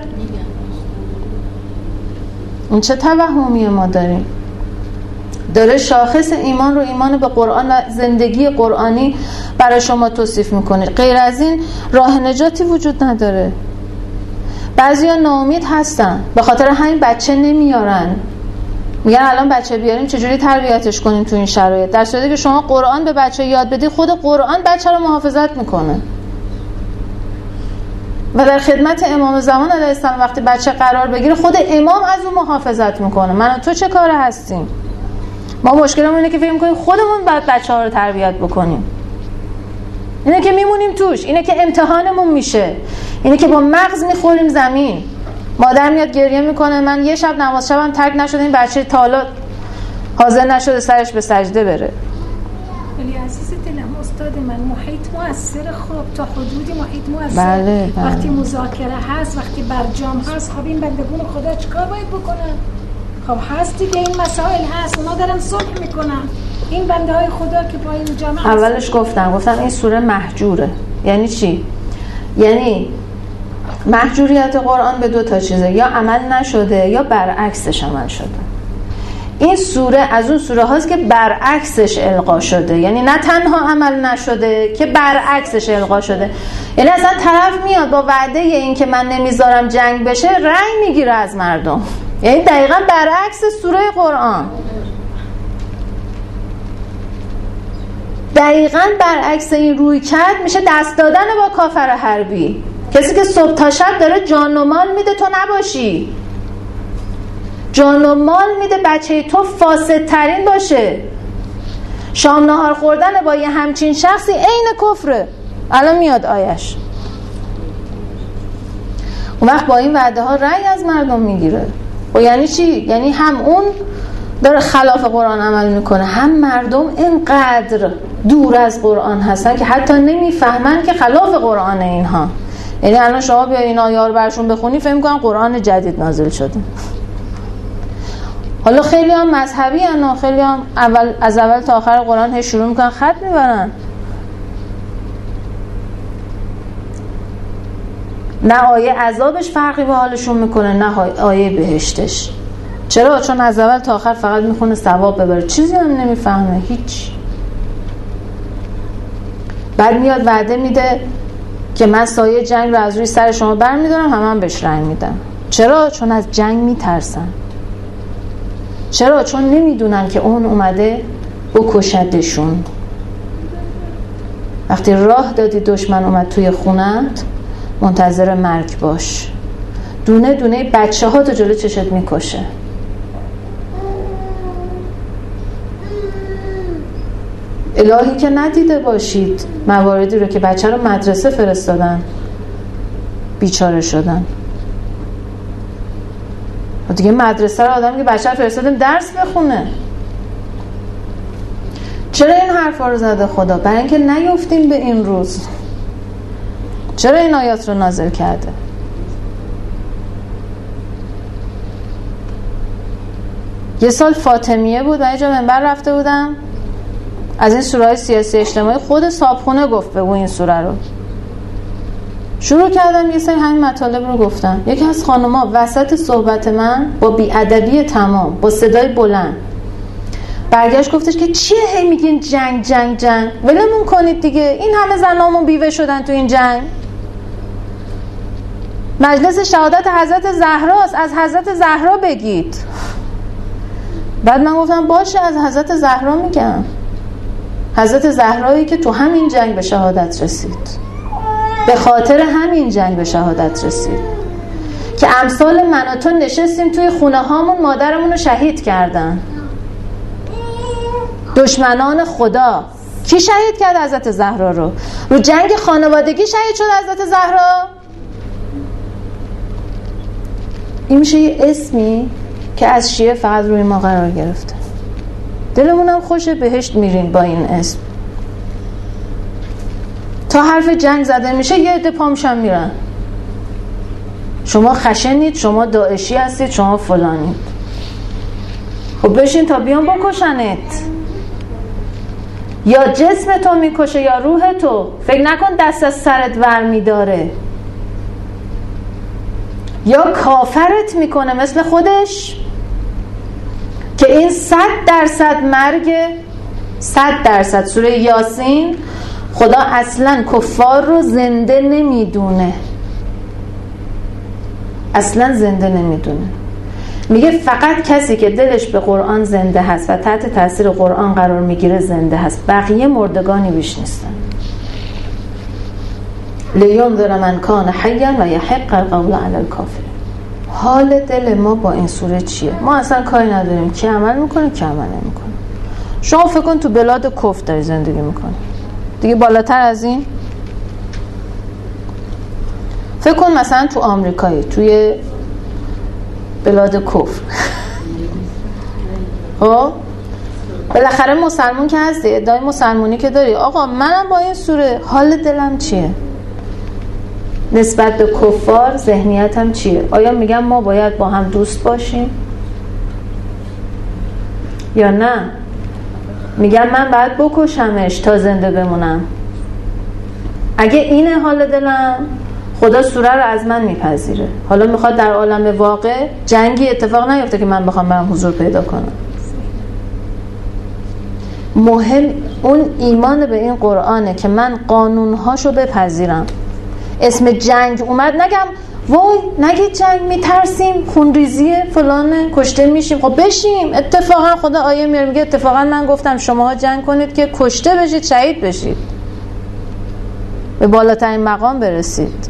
این چه توهمی ما داریم؟ داره شاخص ایمان رو ایمان به قرآن و زندگی قرآنی برای شما توصیف میکنه. غیر از این راه نجاتی وجود نداره. بعضیا ناامید هستن به خاطر همین بچه نمیارن. میگن الان بچه بیاریم چجوری تربیتش کنیم تو این شرایط، در صورتی که شما قرآن به بچه یاد بدی خود قرآن بچه رو محافظت میکنه. و در خدمت امام زمان علیه السلام وقتی بچه قرار بگیره خود امام از اون محافظت میکنه. من و تو چه کاره هستیم؟ ما مشکلمون اینه که فکر میکنیم خودمون باید بچه ها رو تربیت بکنیم. اینه که میمونیم توش، اینه که امتحانمون میشه، اینه که با مغز میخوریم زمین. مادر میاد گریه میکنه من یه شب نماز شبم ترک نشده، این بچه تا حالا حاضر نشده سرش به سجده بره. ولی عزیز دلم استاد من، محیط مؤثر. خب تا حدودی محیط مؤثر. بله بله. وقتی مذاکره هست، وقتی برجام هست، خب این بندگون خدا چیکار باید بکنن؟ خب هست دیگه، این مسائل هست، اونا دارن صلح میکنن. این بنده های خدا که با این جامعه اولش گفتم گفتم این سوره مهجوره. یعنی چی؟ یعنی محجوریت قرآن به دو تا چیزه، یا عمل نشده یا برعکسش عمل شده. این سوره از اون سوره هاست که برعکسش القا شده، یعنی نه تنها عمل نشده که برعکسش القا شده. یعنی اصلا طرف میاد با وعده این که من نمیذارم جنگ بشه رأی میگیره از مردم، یعنی دقیقا برعکس سوره قرآن، دقیقا برعکس این روی کرد میشه دست دادن با کافر حربی، کسی که صبح تا شب داره جان و مال میده تو نباشی، جان و مال میده بچه تو فاسدترین باشه. شام نهار خوردن با یه همچین شخصی عین کفره. الان میاد آیش. اون وقت با این وعده ها رأی از مردم میگیره. و یعنی چی؟ یعنی هم اون داره خلاف قرآن عمل میکنه، هم مردم اینقدر دور از قرآن هستن که حتی نمیفهمن که خلاف قرآن اینها. یعنی الان شما بیا این آیه رو برشون بخونی فهم کنن قرآن جدید نازل شده. حالا خیلی هم مذهبی هن، خیلی هم اول از اول تا آخر قرآن هی شروع میکنن خط میبرن. نه آیه عذابش فرقی به حالشون میکنه نه آیه بهشتش. چرا؟ چون از اول تا آخر فقط میخونه ثواب ببره، چیزی هم نمیفهمه، هیچ. بعد میاد وعده میده که من سایه جنگ رو از روی سر شما بر میدارم، همه هم بهش رنگ میدم. چرا؟ چون از جنگ میترسن. چرا؟ چون نمیدونن که اون اومده بکشدشون. وقتی راه دادی دشمن اومد توی خونت منتظر مرگ باش، دونه دونه بچه ها تو جلو چشت میکشه. الهی که ندیده باشید مواردی رو که بچه رو مدرسه فرستادن بیچاره شدن. و دیگه مدرسه رو آدم که بچه رو فرستادیم درس بخونه. چرا این حرفا رو زده خدا؟ برای اینکه نیفتیم به این روز. چرا این آیات رو نازل کرده؟ یه سال فاطمیه بود و یه جا منبر رفته بودم، از این سوره های سیاسی اجتماعی خود صاحبخونه گفت بگو این سوره رو. شروع کردم یه سری همین مطالب رو گفتم. یکی از خانوما وسط صحبت من با بی‌ادبی تمام با صدای بلند برگشت گفتش که چیه هی میگین جنگ جنگ جنگ، ولمون کنید دیگه، این همه زنامون بیوه شدن تو این جنگ. مجلس شهادت حضرت زهراست، از حضرت زهرا بگید. بعد من گفتم باشه از حضرت زهرا میگم، حضرت زهرایی که تو همین جنگ به شهادت رسید، به خاطر همین جنگ به شهادت رسید، که امثال من و تو نشستیم توی خونه هامون مادرمون رو شهید کردن. دشمنان خدا کی شهید کرد حضرت زهرا رو؟ رو جنگ خانوادگی شهید شد حضرت زهرا. این میشه یه اسمی که از شیعه فقط روی ما قرار گرفته. دلمونم خوشه بهشت میرین با این اسم. تا حرف جنگ زده میشه یه عده پامشن میرن، شما خشنید، شما داعشی هستید، شما فلانید. خب بشین تا بیان بکشنت. یا جسم تو میکشه یا روح تو. فکر نکن دست از سرت ور میداره. یا کافرت میکنه مثل خودش که این صد درصد مرگ، صد درصد. سوره یاسین خدا اصلا کفار رو زنده نمیدونه، اصلا زنده نمیدونه. میگه فقط کسی که دلش به قرآن زنده هست و تحت تاثیر قرآن قرار میگیره زنده هست، بقیه مردگانی بیش نیستن. لینذر من کان حیا و یحق القول علی الکافرین. حال دل ما با این سوره چیه؟ ما اصلا کاری نداریم کی عمل میکنه کی عمل نمیکنه. شما فکر کن تو بلاد کفر داری زندگی میکنی، دیگه بالاتر از این؟ فکر کن مثلا تو آمریکایی، توی بلاد کفر خب بالاخره مسلمون که هستی، ادعای مسلمونی که داری، آقا منم با این سوره حال دلم چیه؟ نسبت به کفار ذهنیتم چیه؟ آیا میگم ما باید با هم دوست باشیم یا نه؟ میگم من باید بکشمش تا زنده بمونم؟ اگه اینه حال دلم، خدا سوره رو از من میپذیره. حالا میخواد در عالم واقع جنگی اتفاق نیفته که من بخوام برم حضور پیدا کنم. مهم اون ایمان به این قرآنه که من قانونهاشو بپذیرم. اسم جنگ اومد نگم وای نگید جنگ میترسیم خونریزیه فلانه کشته میشیم. خب بشیم. اتفاقا خدا آیه میاره میگه اتفاقا من گفتم شماها جنگ کنید که کشته بشید شهید بشید به بالاترین مقام برسید.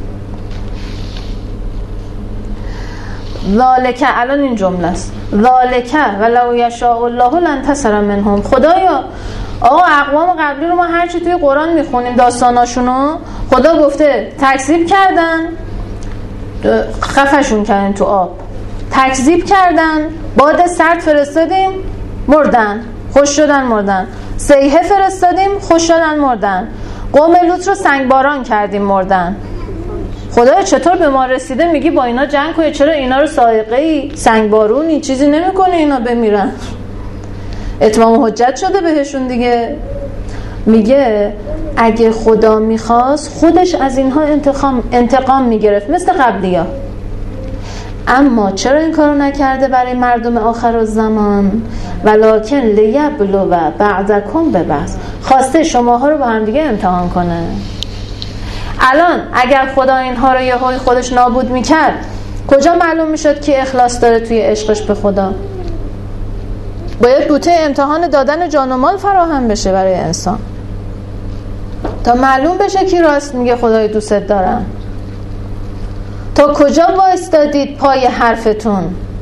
ذالک الان این جمله است ذالک ولو یشاء الله لانتصر منهم. خدایا آقا اقوام قبلی رو ما هرچی توی قرآن میخونیم داستاناشونو خدا گفته تکذیب کردن خفشون کردن تو آب تکذیب کردن باد سرد فرستادیم مردن خوش شدن مردن صیحه فرستادیم خوش شدن مردن قوم لوط رو سنگباران کردیم مردن. خدایا چطور به ما رسیده میگی با اینا جنگ کنی؟ چرا اینا رو صاعقه‌ای سنگبارونی چیزی نمیکنه اینا بمیرن؟ اتمام حجت شده بهشون دیگه. میگه اگه خدا میخواست خودش از اینها انتقام انتقام میگرفت مثل قبلیا، اما چرا این کارو نکرده برای مردم آخر الزمان؟ ولکن لیبلو بعضکم ببعض، خواسته شماها رو با هم دیگه امتحان کنه. الان اگر خدا اینها رو یهویی خودش نابود میکرد کجا معلوم میشد که اخلاص داره توی عشقش به خدا؟ باید بوته امتحان دادن جان و مال فراهم بشه برای انسان تا معلوم بشه کی راست میگه خدای دوست دارم. تا کجا وایستادید پای حرفتون؟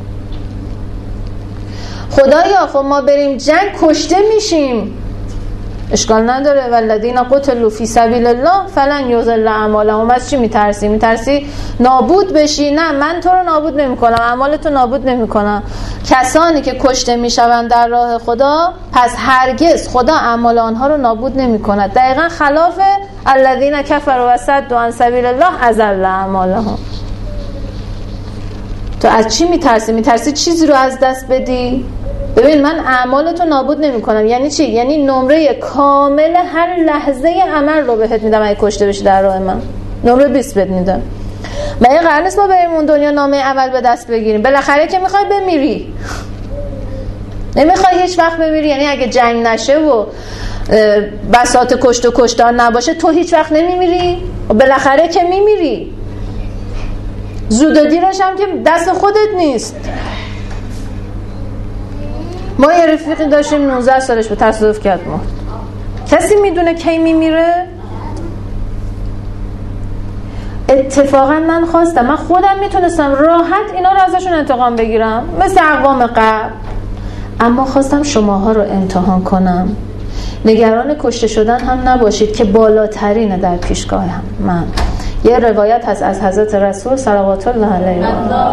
خدایا خب ما بریم جنگ کشته میشیم اشکال نداره. والذین قتلوا فی سبیل الله فلن یضل اعمالهم. از چی میترسی؟ میترسی نابود بشی؟ نه، من تو رو نابود نمیکنم، اعمالتو نابود نمیکنم. کسانی که کشته میشوند در راه خدا پس هرگز خدا اعمال آنها رو نابود نمیکند. دقیقاً خلاف الذین کفروا و صدوا عن سبیل الله اضل اعمالهم. تو از چی میترسی؟ میترسی چیزی رو از دست بدی؟ ببین من اعمالتو نابود نمی کنم. یعنی چی؟ یعنی نمره کامل هر لحظه عمل رو بهت میدم اگه کشته بشی در راه من. نمره بیست بهت میدم. مگه قرار نیست ما بریم اون دنیا نامه اول به دست بگیریم؟ بالاخره که میخوای بمیری، نمیخوای هیچ وقت بمیری. یعنی اگه جنگ نشه و بساط کشت و کشتار نباشه تو هیچ وقت نمیمیری؟ بالاخره که میمیری. زود و دیرش هم که دست خودت نیست. ما یه رفیقی داشتیم نوزده سالش به تصادف کرد مرد. کسی میدونه کی میمیره؟ اتفاقا من خواستم، من خودم میتونستم راحت اینا رو ازشون انتقام بگیرم مثل اقوام قبل، اما خواستم شماها رو امتحان کنم. نگران کشته شدن هم نباشید که بالاترینه در پیشگاه هم من. یه روایت هست از حضرت رسول صلوات الله علیه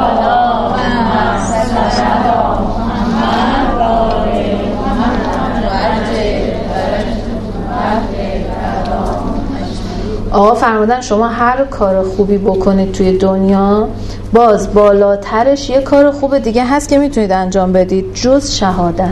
آقا فرمودن شما هر کار خوبی بکنید توی دنیا باز بالاترش یه کار خوب دیگه هست که میتونید انجام بدید جز شهادت.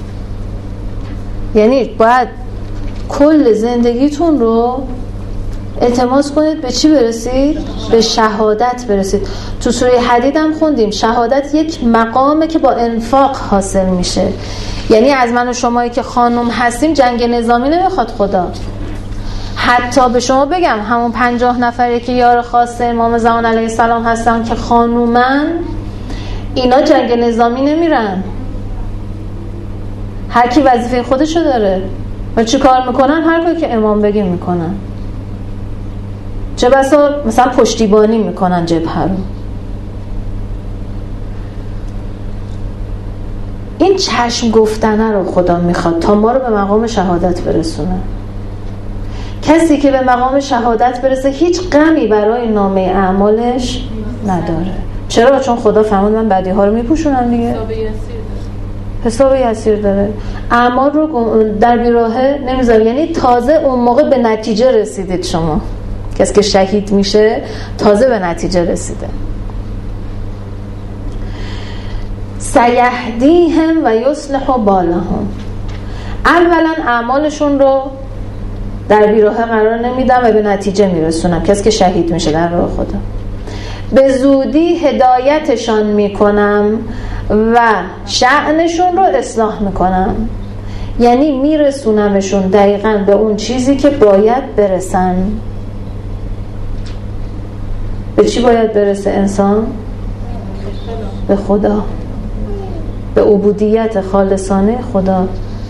یعنی باید کل زندگیتون رو التماس کنید به چی برسید؟ به شهادت برسید. تو سوره حدید هم خوندیم شهادت یک مقامه که با انفاق حاصل میشه. یعنی از من و شمایی که خانم هستیم جنگ نظامی نمیخواد خدا. حتی به شما بگم همون پنجاه نفری که یار خاص امام زمان علیه السلام هستن که خانومن، اینا جنگ نظامی نمیرن. هر کی وظیفه خودشو داره و چی کار میکنن؟ هر کاری که امام بگه میکنن. چه بسا مثلا پشتیبانی میکنن جبهه رو. این چشم گفتنه رو خدا میخواد تا ما رو به مقام شهادت برسونه. کسی که به مقام شهادت برسه هیچ غمی برای نامه اعمالش نداره. چرا؟ چون خدا فرمود من بدی ها رو میپوشونم دیگه. حساب یسیر داره. اعمال رو در بیراهه نمیذاره. یعنی تازه اون موقع به نتیجه رسیدید شما. کسی که شهید میشه تازه به نتیجه رسیده. سیهدیهم و یصلح بالهم. اولا اعمالشون رو در بیراه قرار نمیدم و به نتیجه میرسونم. کسی که شهید میشه در راه خدا به زودی هدایتشان میکنم و شأنشون رو اصلاح میکنم، یعنی میرسونمشون دقیقاً به اون چیزی که باید برسن. به چی باید برسه انسان؟ به خدا، به عبودیت خالصانه خدا.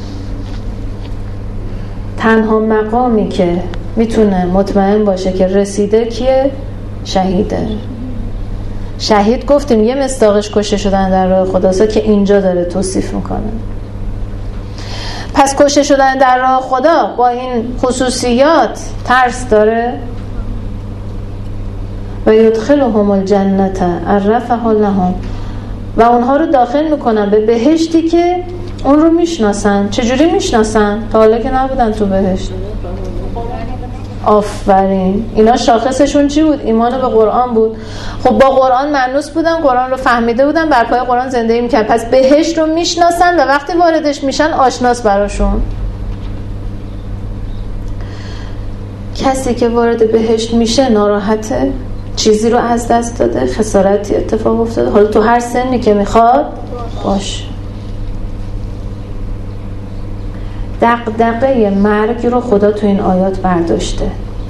تنها مقامی که میتونه مطمئن باشه که رسیده کیه؟ شهیده. شهید گفتیم یه مصداقش کشته شدن در راه خداست که اینجا داره توصیف میکنه. پس کشته شدن در راه خدا با این خصوصیات ترس داره. و یدخلهم الجنة عرفها لهم، و اونها رو داخل میکنن به بهشتی که اون رو میشناسن. چجوری میشناسن؟ تا حالا که نبودن تو بهشت. آفرین. اینا شاخصشون چی بود؟ ایمان به قرآن بود. خب با قرآن مانوس بودن، قرآن رو فهمیده بودن، بر پای قرآن زندگی میکنن. پس بهشت رو میشناسن و وقتی واردش میشن آشناس براشون. کسی که وارد بهشت میشه ناراحته، چیزی رو از دست داده، خسارتی اتفاق افتاده، حالا تو هر سنی که میخواد باش. دغدغه مرگ رو خدا تو این آیات برداشته.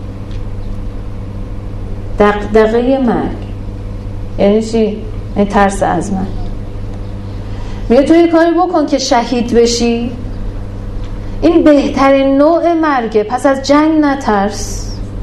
دغدغه مرگ یعنی چی؟ یعنی ترس از من. میگه تو یه کاری بکن که شهید بشی، این بهترین نوع مرگه، پس از جنگ نترس.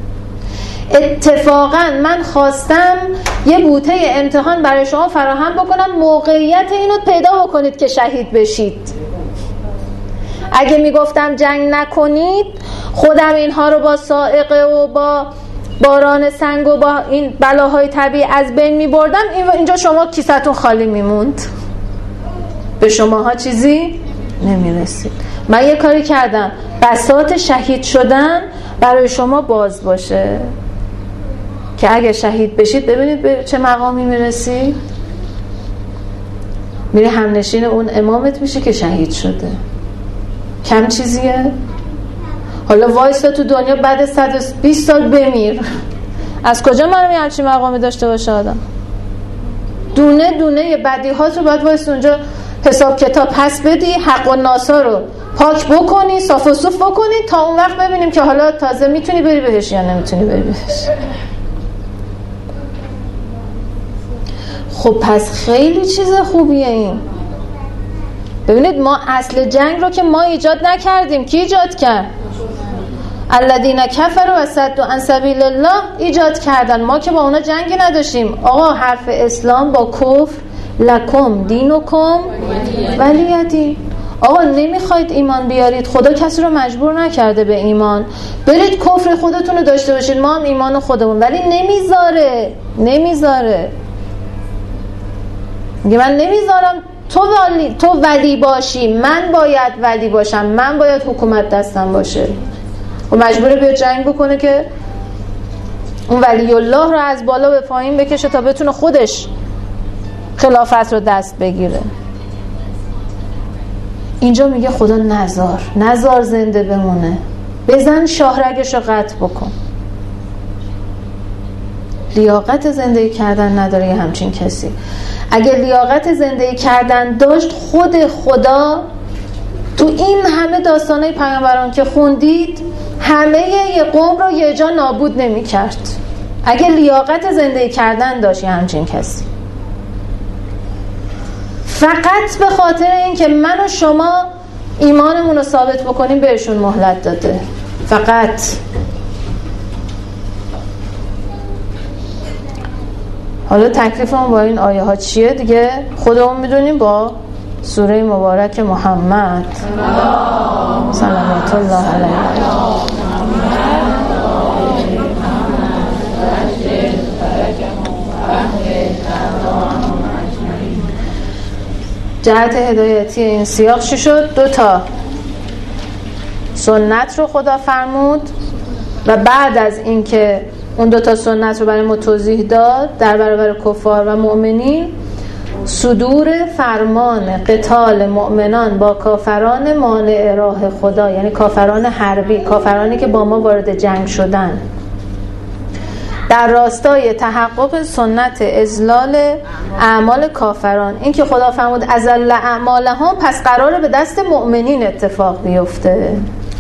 اتفاقا من خواستم یه بوته امتحان برای شما فراهم بکنم، موقعیت اینو پیدا بکنید که شهید بشید. اگه میگفتم جنگ نکنید، خودم اینها رو با صاعقه و با باران سنگ و با این بلاهای طبیعی از بین میبردم، اینجا شما کیستون خالی میموند، به شماها چیزی نمیرسید. من یه کاری کردم بساط شهید شدن برای شما باز باشه که اگه شهید بشید ببینید به چه مقامی میرسید. میره همنشین اون امامت میشه که شهید شده. کم چیزیه؟ حالا وایستا تو دنیا بعد صد و بیست سال بمیر. از کجا معلومه همچین مقامی داشته باشه آدم؟ دونه دونه بدیهات رو باید وایستا اونجا حساب کتاب پس بدی، حق و ناسا رو پاک بکنی، صاف و صوف بکنی، تا اون وقت ببینیم که حالا تازه میتونی بری بهش یا نمیتونی بری بهش. خب پس خیلی چیز خوبیه این. ببینید ما اصل جنگ رو که ما ایجاد نکردیم، کی ایجاد کرد؟ الذین کفروا و صدوا عن سبیل الله ایجاد کردن. ما که با اونا جنگی نداشتیم. آقا حرف اسلام با کفر لکم دینکم ولی دین. آقا نمیخواید ایمان بیارید، خدا کسی رو مجبور نکرده به ایمان، برید کفر خودتون رو داشته باشید، ما هم ایمان خودمون، ولی نمیذاره نمیذاره میگه من نمیذارم تو ولی تو ولی باشی، من باید ولی باشم، من باید حکومت دستم باشه. و مجبوره بیاد جنگ بکنه که اون ولی الله رو از بالا به پایین بکشه تا بتونه خودش خلافت رو دست بگیره. اینجا میگه خدا نزار نزار زنده بمونه، بزن شاهرگش رو قطع بکن. لیاقت زندگی کردن نداره یه همچین کسی. اگه لیاقت زندگی کردن داشت، خود خدا تو این همه داستانه پیامبران که خوندید همه یه قوم رو یه جا نابود نمی کرد. اگه لیاقت زندگی کردن داشت یه همچین کسی، فقط به خاطر این که من و شما ایمانمون رو ثابت بکنیم بهشون مهلت داده. فقط حالا تکلیفمون با این آیه ها چیه دیگه خودمون میدونیم. با سوره مبارک محمد صلوات الله علیه جهت هدایتی این سیاق چی شد؟ دو تا سنت رو خدا فرمود و بعد از این که اون دو تا سنت رو برای ما توضیح داد در برابر کفار و مؤمنین، صدور فرمان قتال مؤمنان با کافران مانع راه خدا، یعنی کافران حربی، کافرانی که با ما وارد جنگ شدن، در راستای تحقق سنت اذلال اعمال کافران. این که خدا فرمود اذل اعمالهم، پس قراره به دست مؤمنین اتفاق بیفته.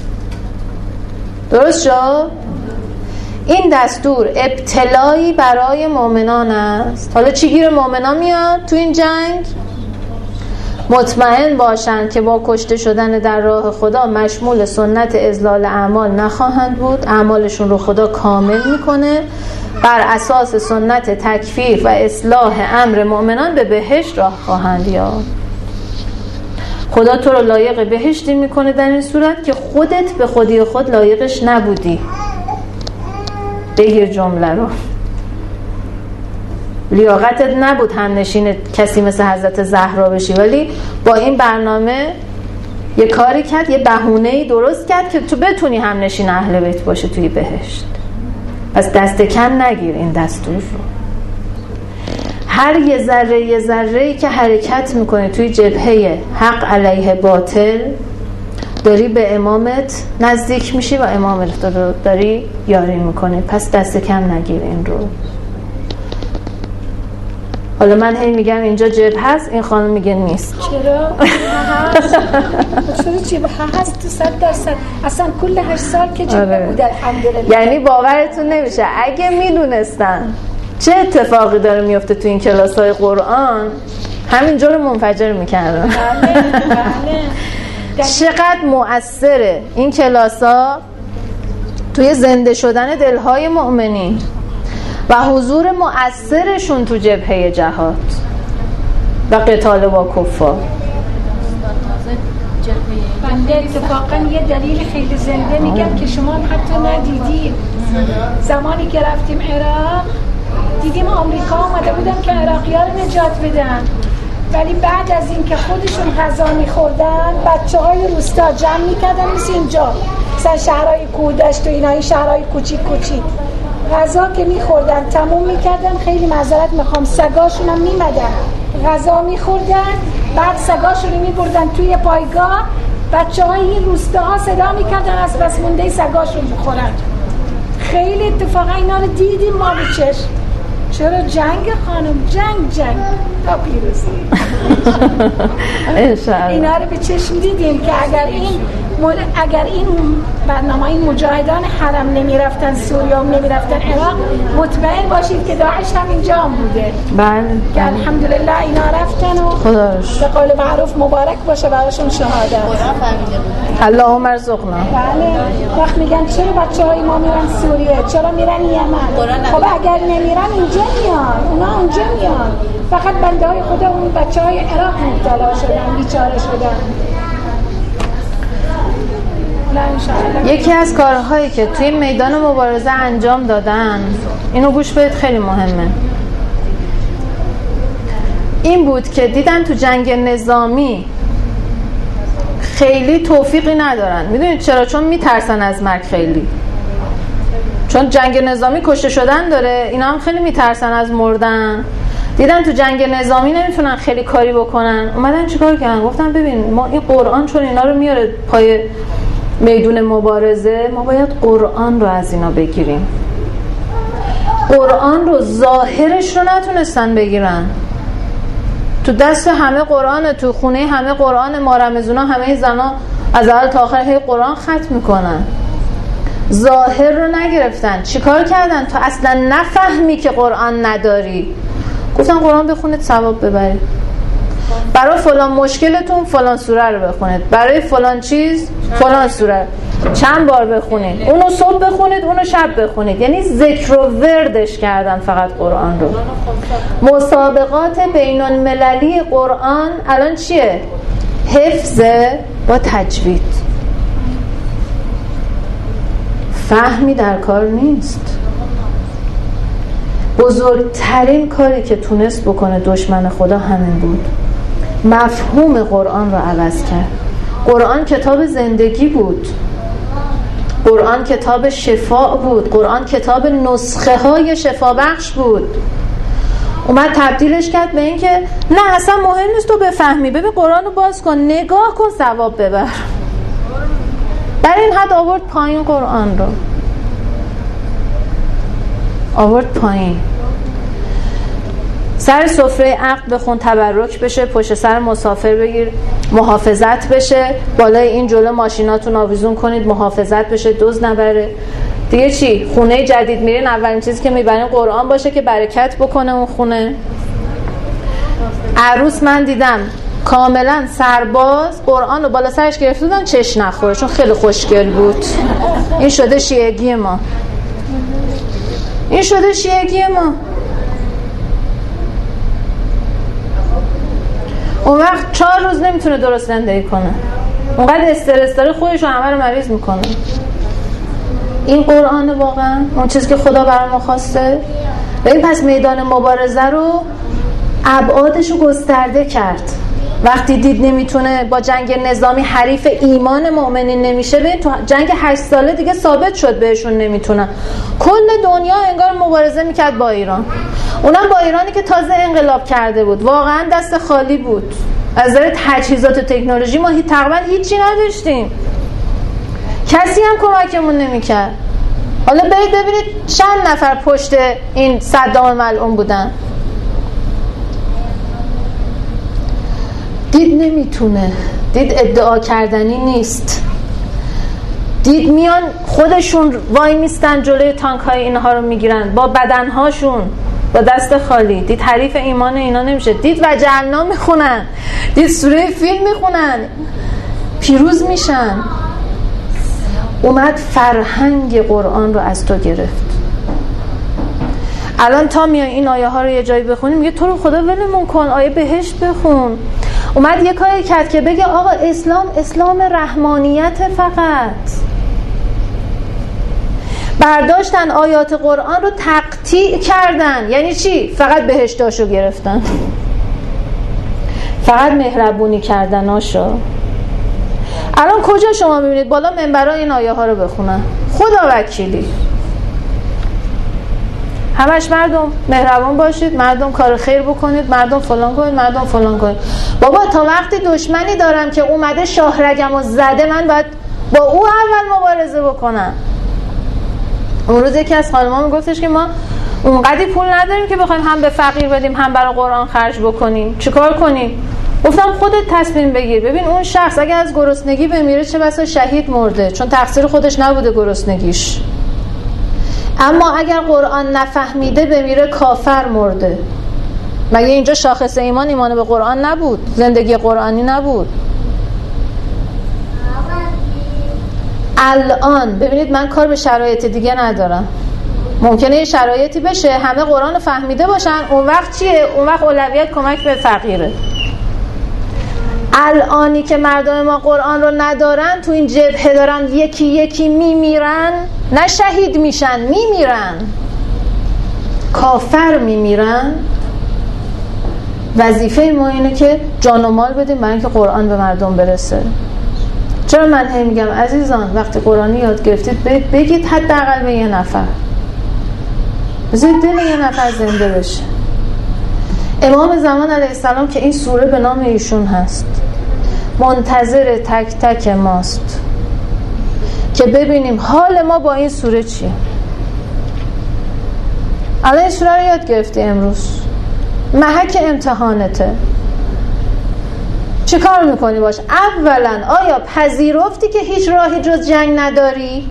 درست شد؟ این دستور ابتلایی برای مؤمنان است. حالا چی گیر مؤمنان میاد تو این جنگ؟ مطمئن باشند که با کشته شدن در راه خدا مشمول سنت اذلال اعمال نخواهند بود. اعمالشون رو خدا کامل میکنه. بر اساس سنت تکفیر و اصلاح امر مؤمنان به بهشت راه خواهند یافت. خدا تو رو لایق بهشتی میکنه در این صورت که خودت به خودی خود لایقش نبودی. بگیر جمله رو. لیاقتت نبود هم نشین کسی مثل حضرت زهرا بشی، ولی با این برنامه یه کاری کرد، یه بهونه‌ای درست کرد که تو بتونی هم نشین اهل بیت باشی توی بهشت. پس دست کم نگیر این دستور رو. هر یه ذره یه ذره‌ای که حرکت میکنی توی جبهه حق علیه باطل، داری به امامت نزدیک میشی و امامت رو داری یاری میکنی. پس دست کم نگیر این رو. حالا من هی میگم اینجا جبهه هست، این خانم میگه نیست. چرا؟ هست. چرا جبهه هست؟ تو صد درصد اصلا کل هشت سال که جبهه بود الحمدلله. یعنی باورتون نمیشه اگه میدونستن چه اتفاقی داره میفته تو این کلاس‌های قرآن، همینجا رو منفجر میکردن. بله بله. چقدر مؤثره این کلاس‌ها توی زنده شدن دلهای مؤمنین و حضور مؤثرشون تو جبهه جهاد و قتال با کفار. بنده اتفاقا یه دلیل خیلی زنده میگم که شما هم حتی ندیدید. زمانی که رفتیم عراق دیدیم آمریکا آمده بودن که عراقی‌ها رو نجات بدن، ولی بعد از این که خودشون غذا می‌خوردن بچه‌های روستا جمع می‌کردن مثل اینجا، مثلا شهرهای کوهدشت و اینایی شهرهای کوچیک کوچیک غذا که می‌خوردن تموم می‌کردن، خیلی معذرت می‌خوام، سگاشون هم می‌مدن غذا می‌خوردن، بعد سگاشون رو می‌بردن توی پایگاه، بچه‌های این روستاها صدا می‌کردن از بس مونده سگاشون بخورن. خیلی اتفاقا اینا رو دیدیم ما به چشم. چرا جنگ خانم؟ جنگ جنگ تا پیروزی. انشاءالله اینا رو به چشم دیدیم که اگر این اگر این برنامه این مجاهدان حرم نمیرفتن سوریه و نمیرفتن عراق، مطمئن باشید که داعش هم اینجا هم بوده. بله که الحمدلله اینا رفتن و خدا رو شکر. به قول معروف مبارک باشه براشون شهادت. اللهم ارزقنا. بله. وقت میگن چرا بچه‌های ما میرن سوریه، چرا میرن یمن؟ خب اگر نمیرن اینجا میان، اونا اونجا میان. فقط بنده های خدا اون بچه‌های عراق مبتلا شدن، بیچاره شدن. یکی از کارهایی که توی میدان مبارزه انجام دادن، اینو گوش بدید خیلی مهمه، این بود که دیدن تو جنگ نظامی خیلی توفیقی ندارن. میدونید چرا؟ چون میترسن از مرگ خیلی، چون جنگ نظامی کشته شدن داره، اینا هم خیلی میترسن از مردن. دیدن تو جنگ نظامی نمیتونن خیلی کاری بکنن، اومدن چیکار کردن؟ گفتن ببین ما این قرآن چون اینا رو میاره پای میدون مبارزه، ما باید قرآن رو از اینا بگیریم. قرآن رو ظاهرش رو نتونستن بگیرن، تو دست همه قرآن، تو خونه همه قرآن، ما رمزونا همه زنا از اول تا آخر هی قرآن ختم میکنن، ظاهر رو نگرفتن. چیکار کردن؟ تو اصلا نفهمی که قرآن نداری، گفتن قرآن بخونید ثواب ببرید، برای فلان مشکلتون فلان سوره رو بخونید، برای فلان چیز فلان سوره، چند بار بخونید، اونو صبح بخونید اونو شب بخونید. یعنی ذکر و وردش کردن فقط قرآن رو. مسابقات بین المللی قرآن الان چیه؟ حفظه با تجوید، فهمی در کار نیست. بزرگترین کاری که تونست بکنه دشمن خدا همین بود، مفهوم قرآن رو عوض کرد. قرآن کتاب زندگی بود، قرآن کتاب شفا بود، قرآن کتاب نسخه های شفا بخش بود، اومد تبدیلش کرد به این که نه اصلا مهم نیست تو بفهمی، ببین قرآن رو باز کن نگاه کن ثواب ببر. در این حد آورد پایین قرآن رو، آورد پایین. سر سفره عقد بخون تبرک بشه، پشت سر مسافر بگیر محافظت بشه، بالای این جلو ماشیناتون آویزون کنید محافظت بشه دزد نبره. دیگه چی؟ خونه جدید میرین اولین چیزی که میبرین قرآن باشه که برکت بکنه اون خونه. عروس من دیدم کاملا سرباز قرآن رو بالا سرش گرفته بودن چش نخوره چون خیلی خوشگل بود. این شده شیعگی ما، این شده شیعگی ما. اون وقت چهار روز نمیتونه درست زندگی کنه، اونقدر استرس داره خودش رو همه رو مریض میکنه. این قرآن واقعا اون چیزی که خدا برای ما خواسته. و این پس میدان مبارزه رو ابعادش رو گسترده کرد. وقتی دید نمیتونه با جنگ نظامی حریف ایمان مؤمنین نمیشه، ببین تو جنگ هشت ساله دیگه ثابت شد بهشون نمیتونن. کل دنیا انگار مبارزه میکرد با ایران، اونم با ایرانی که تازه انقلاب کرده بود، واقعا دست خالی بود. از نظر تجهیزات و تکنولوژی ما تقریبا هیچی نداشتیم، کسی هم کمکمون نمیکرد. حالا برید ببینید چند نفر پشت این صدام ملعون بودن. دید نمیتونه، دید ادعا کردنی نیست، دید میان خودشون وای میستن جلوی تانک های اینها رو میگیرن با بدنهاشون با دست خالی. دید حریف ایمان اینا نمیشه، دید وجعلنا میخونن، دید سوره فیل میخونن، پیروز میشن. اومد فرهنگ قرآن رو از تو گرفت. الان تا میای این آیه ها رو یه جایی بخونیم میگه تو رو خدا ولمون کن، آیه بهشت بخون. اومد یه کاری کرد که بگه آقا اسلام اسلام رحمانیت فقط. برداشتن آیات قرآن رو تقطیع کردن. یعنی چی؟ فقط بهشتاشو گرفتن، فقط مهربونی کردناشو. الان کجا شما میبینید بالا منبرها این آیه ها رو بخونن؟ خدا وکیلی همش مردم مهربان باشید، مردم کار خیر بکنید، مردم فلان کنید، مردم فلان کنید. بابا تا وقتی دشمنی دارم که اومده شاهرگم و زده من باید با او اول مبارزه بکنم. اون روز یکی از خانم‌ها میگفتش که ما اونقدی پول نداریم که بخوایم هم به فقیر بدیم هم برای قرآن خرج بکنیم، چیکار کنیم؟ گفتم خودت تصمیم بگیر. ببین اون شخص اگه از گرسنگی بمیره چه بسا شهید مرده، چون تقصیر خودش نبوده گرسنگیش. اما اگر قرآن نفهمیده بمیره کافر مرده. مگه اینجا شاخص ایمان ایمان به قرآن نبود؟ زندگی قرآنی نبود؟ الان ببینید من کار به شرایط دیگه ندارم. ممکنه یه شرایطی بشه همه قرآن رو فهمیده باشن، اون وقت چیه؟ اون وقت اولویت کمک به فقیره. الانی که مردم ما قرآن رو ندارن، تو این جبهه دارن یکی یکی میمیرن، نه شهید میشن، میمیرن، کافر میمیرن. وظیفه ما اینه که جان و مال بدیم برای اینکه قرآن به مردم برسه. چرا من هی میگم عزیزان وقتی قرآنی یاد گرفتید بگید حداقل به یه نفر، بذارید دل یه نفر زنده بشه. امام زمان علیه السلام که این سوره به نام ایشون هست منتظر تک تک ماست که ببینیم حال ما با این سوره چیه. الان این سوره رو یاد گرفتی امروز، محک امتحانته، چه کار میکنی باش؟ اولا آیا پذیرفتی که هیچ راهی جز جنگ نداری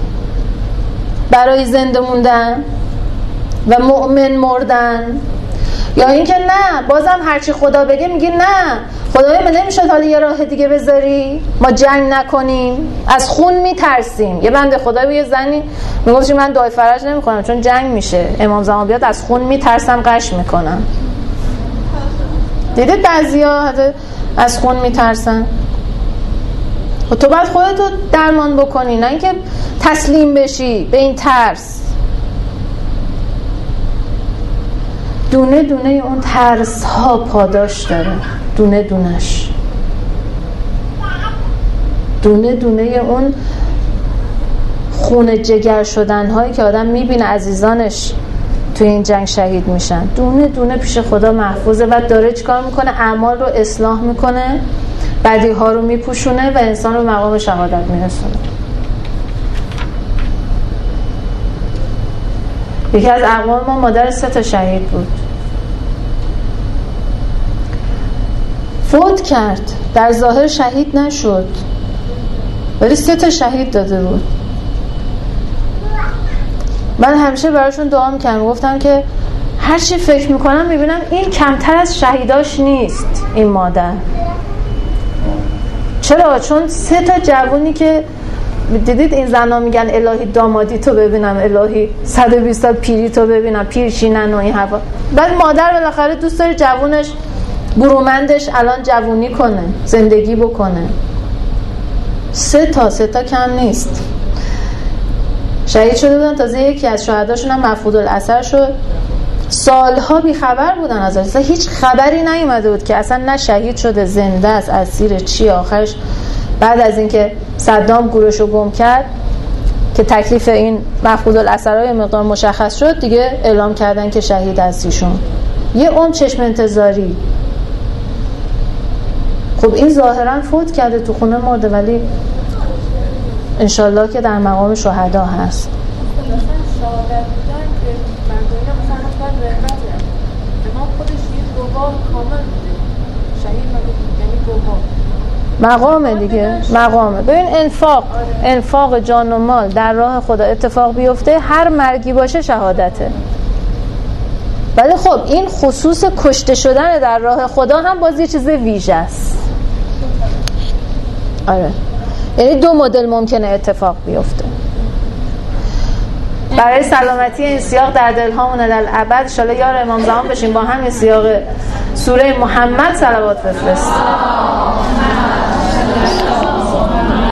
برای زنده موندن و مؤمن مردن؟ یا اینکه نه بازم هرچی خدا بگه میگی نه خدایا من نمیشد حالا یه راه دیگه بذاری ما جنگ نکنیم، از خون میترسیم. یه بنده خدا یه زنی میگفت من دعای فرج نمیکنم چون جنگ میشه، امام زمان بیاد از خون میترسم قش میکنم. دیدید بعضیا از خون میترسن. و تو باید خودتو درمان بکنی، نه اینکه تسلیم بشی به این ترس. دونه دونه اون ترس ها پاداش داره، دونه دونش، دونه دونه اون خون جگر شدن هایی که آدم میبینه عزیزانش توی این جنگ شهید میشن، دونه دونه پیش خدا محفوظه و داره چیکار میکنه؟ اعمال رو اصلاح میکنه، بدی ها رو میپوشونه و انسان رو مقام شهادت میرسونه. یکی از اقوام ما مادر سه تا شهید بود، فوت کرد، در ظاهر شهید نشد ولی سه تا شهید داده بود. من همیشه براشون دعا میکنم، گفتم که هر چی فکر میکنم میبینم این کمتر از شهیداش نیست این مادر. چرا؟ چون سه تا جوونی که دیدید این زنا میگن الهی دامادی تو ببینم، الهی صد و بیست سال پیری تو ببینم، پیرشینن و این حرفا. بعد مادر بالاخره دوست داره جوونش برومندش الان جوونی کنه، زندگی بکنه. سه تا سه تا کم نیست. شهید شده بودن، تازه یکی از شهداشون هم مفقود الاثر شد. سالها بی خبر بودن ازش، اصلا هیچ خبری نیومده بود که اصلا نه شهید شده، زنده است، اسیر چی. آخرش بعد از اینکه صدام گورشو گم کرد که تکلیف این مفقود الاثرهای مقدار مشخص شد، دیگه اعلام کردن که شهید است ایشون. یه عمر چشم انتظاری. خب این ظاهرا فوت کرده، تو خونه مرده، ولی انشالله که در مقام شهدا هست. شهادت بودن که مردمی مثلا باید رحمت کرد. امام خودش یه گواه کامل بوده، شهید مگه یعنی گواه مقامه دیگه، مقامه. ببین انفاق انفاق جان و مال در راه خدا اتفاق بیفته، هر مرگی باشه شهادته. ولی خب این خصوص کشته شدن در راه خدا هم باز یه چیز ویژه است. آره، یعنی دو مدل ممکنه اتفاق بیفته. برای سلامتی این سیاق در دلهامون للابد ان شاءالله یار امام زمان بشیم، با همین سیاق سوره محمد صلوات بفرست.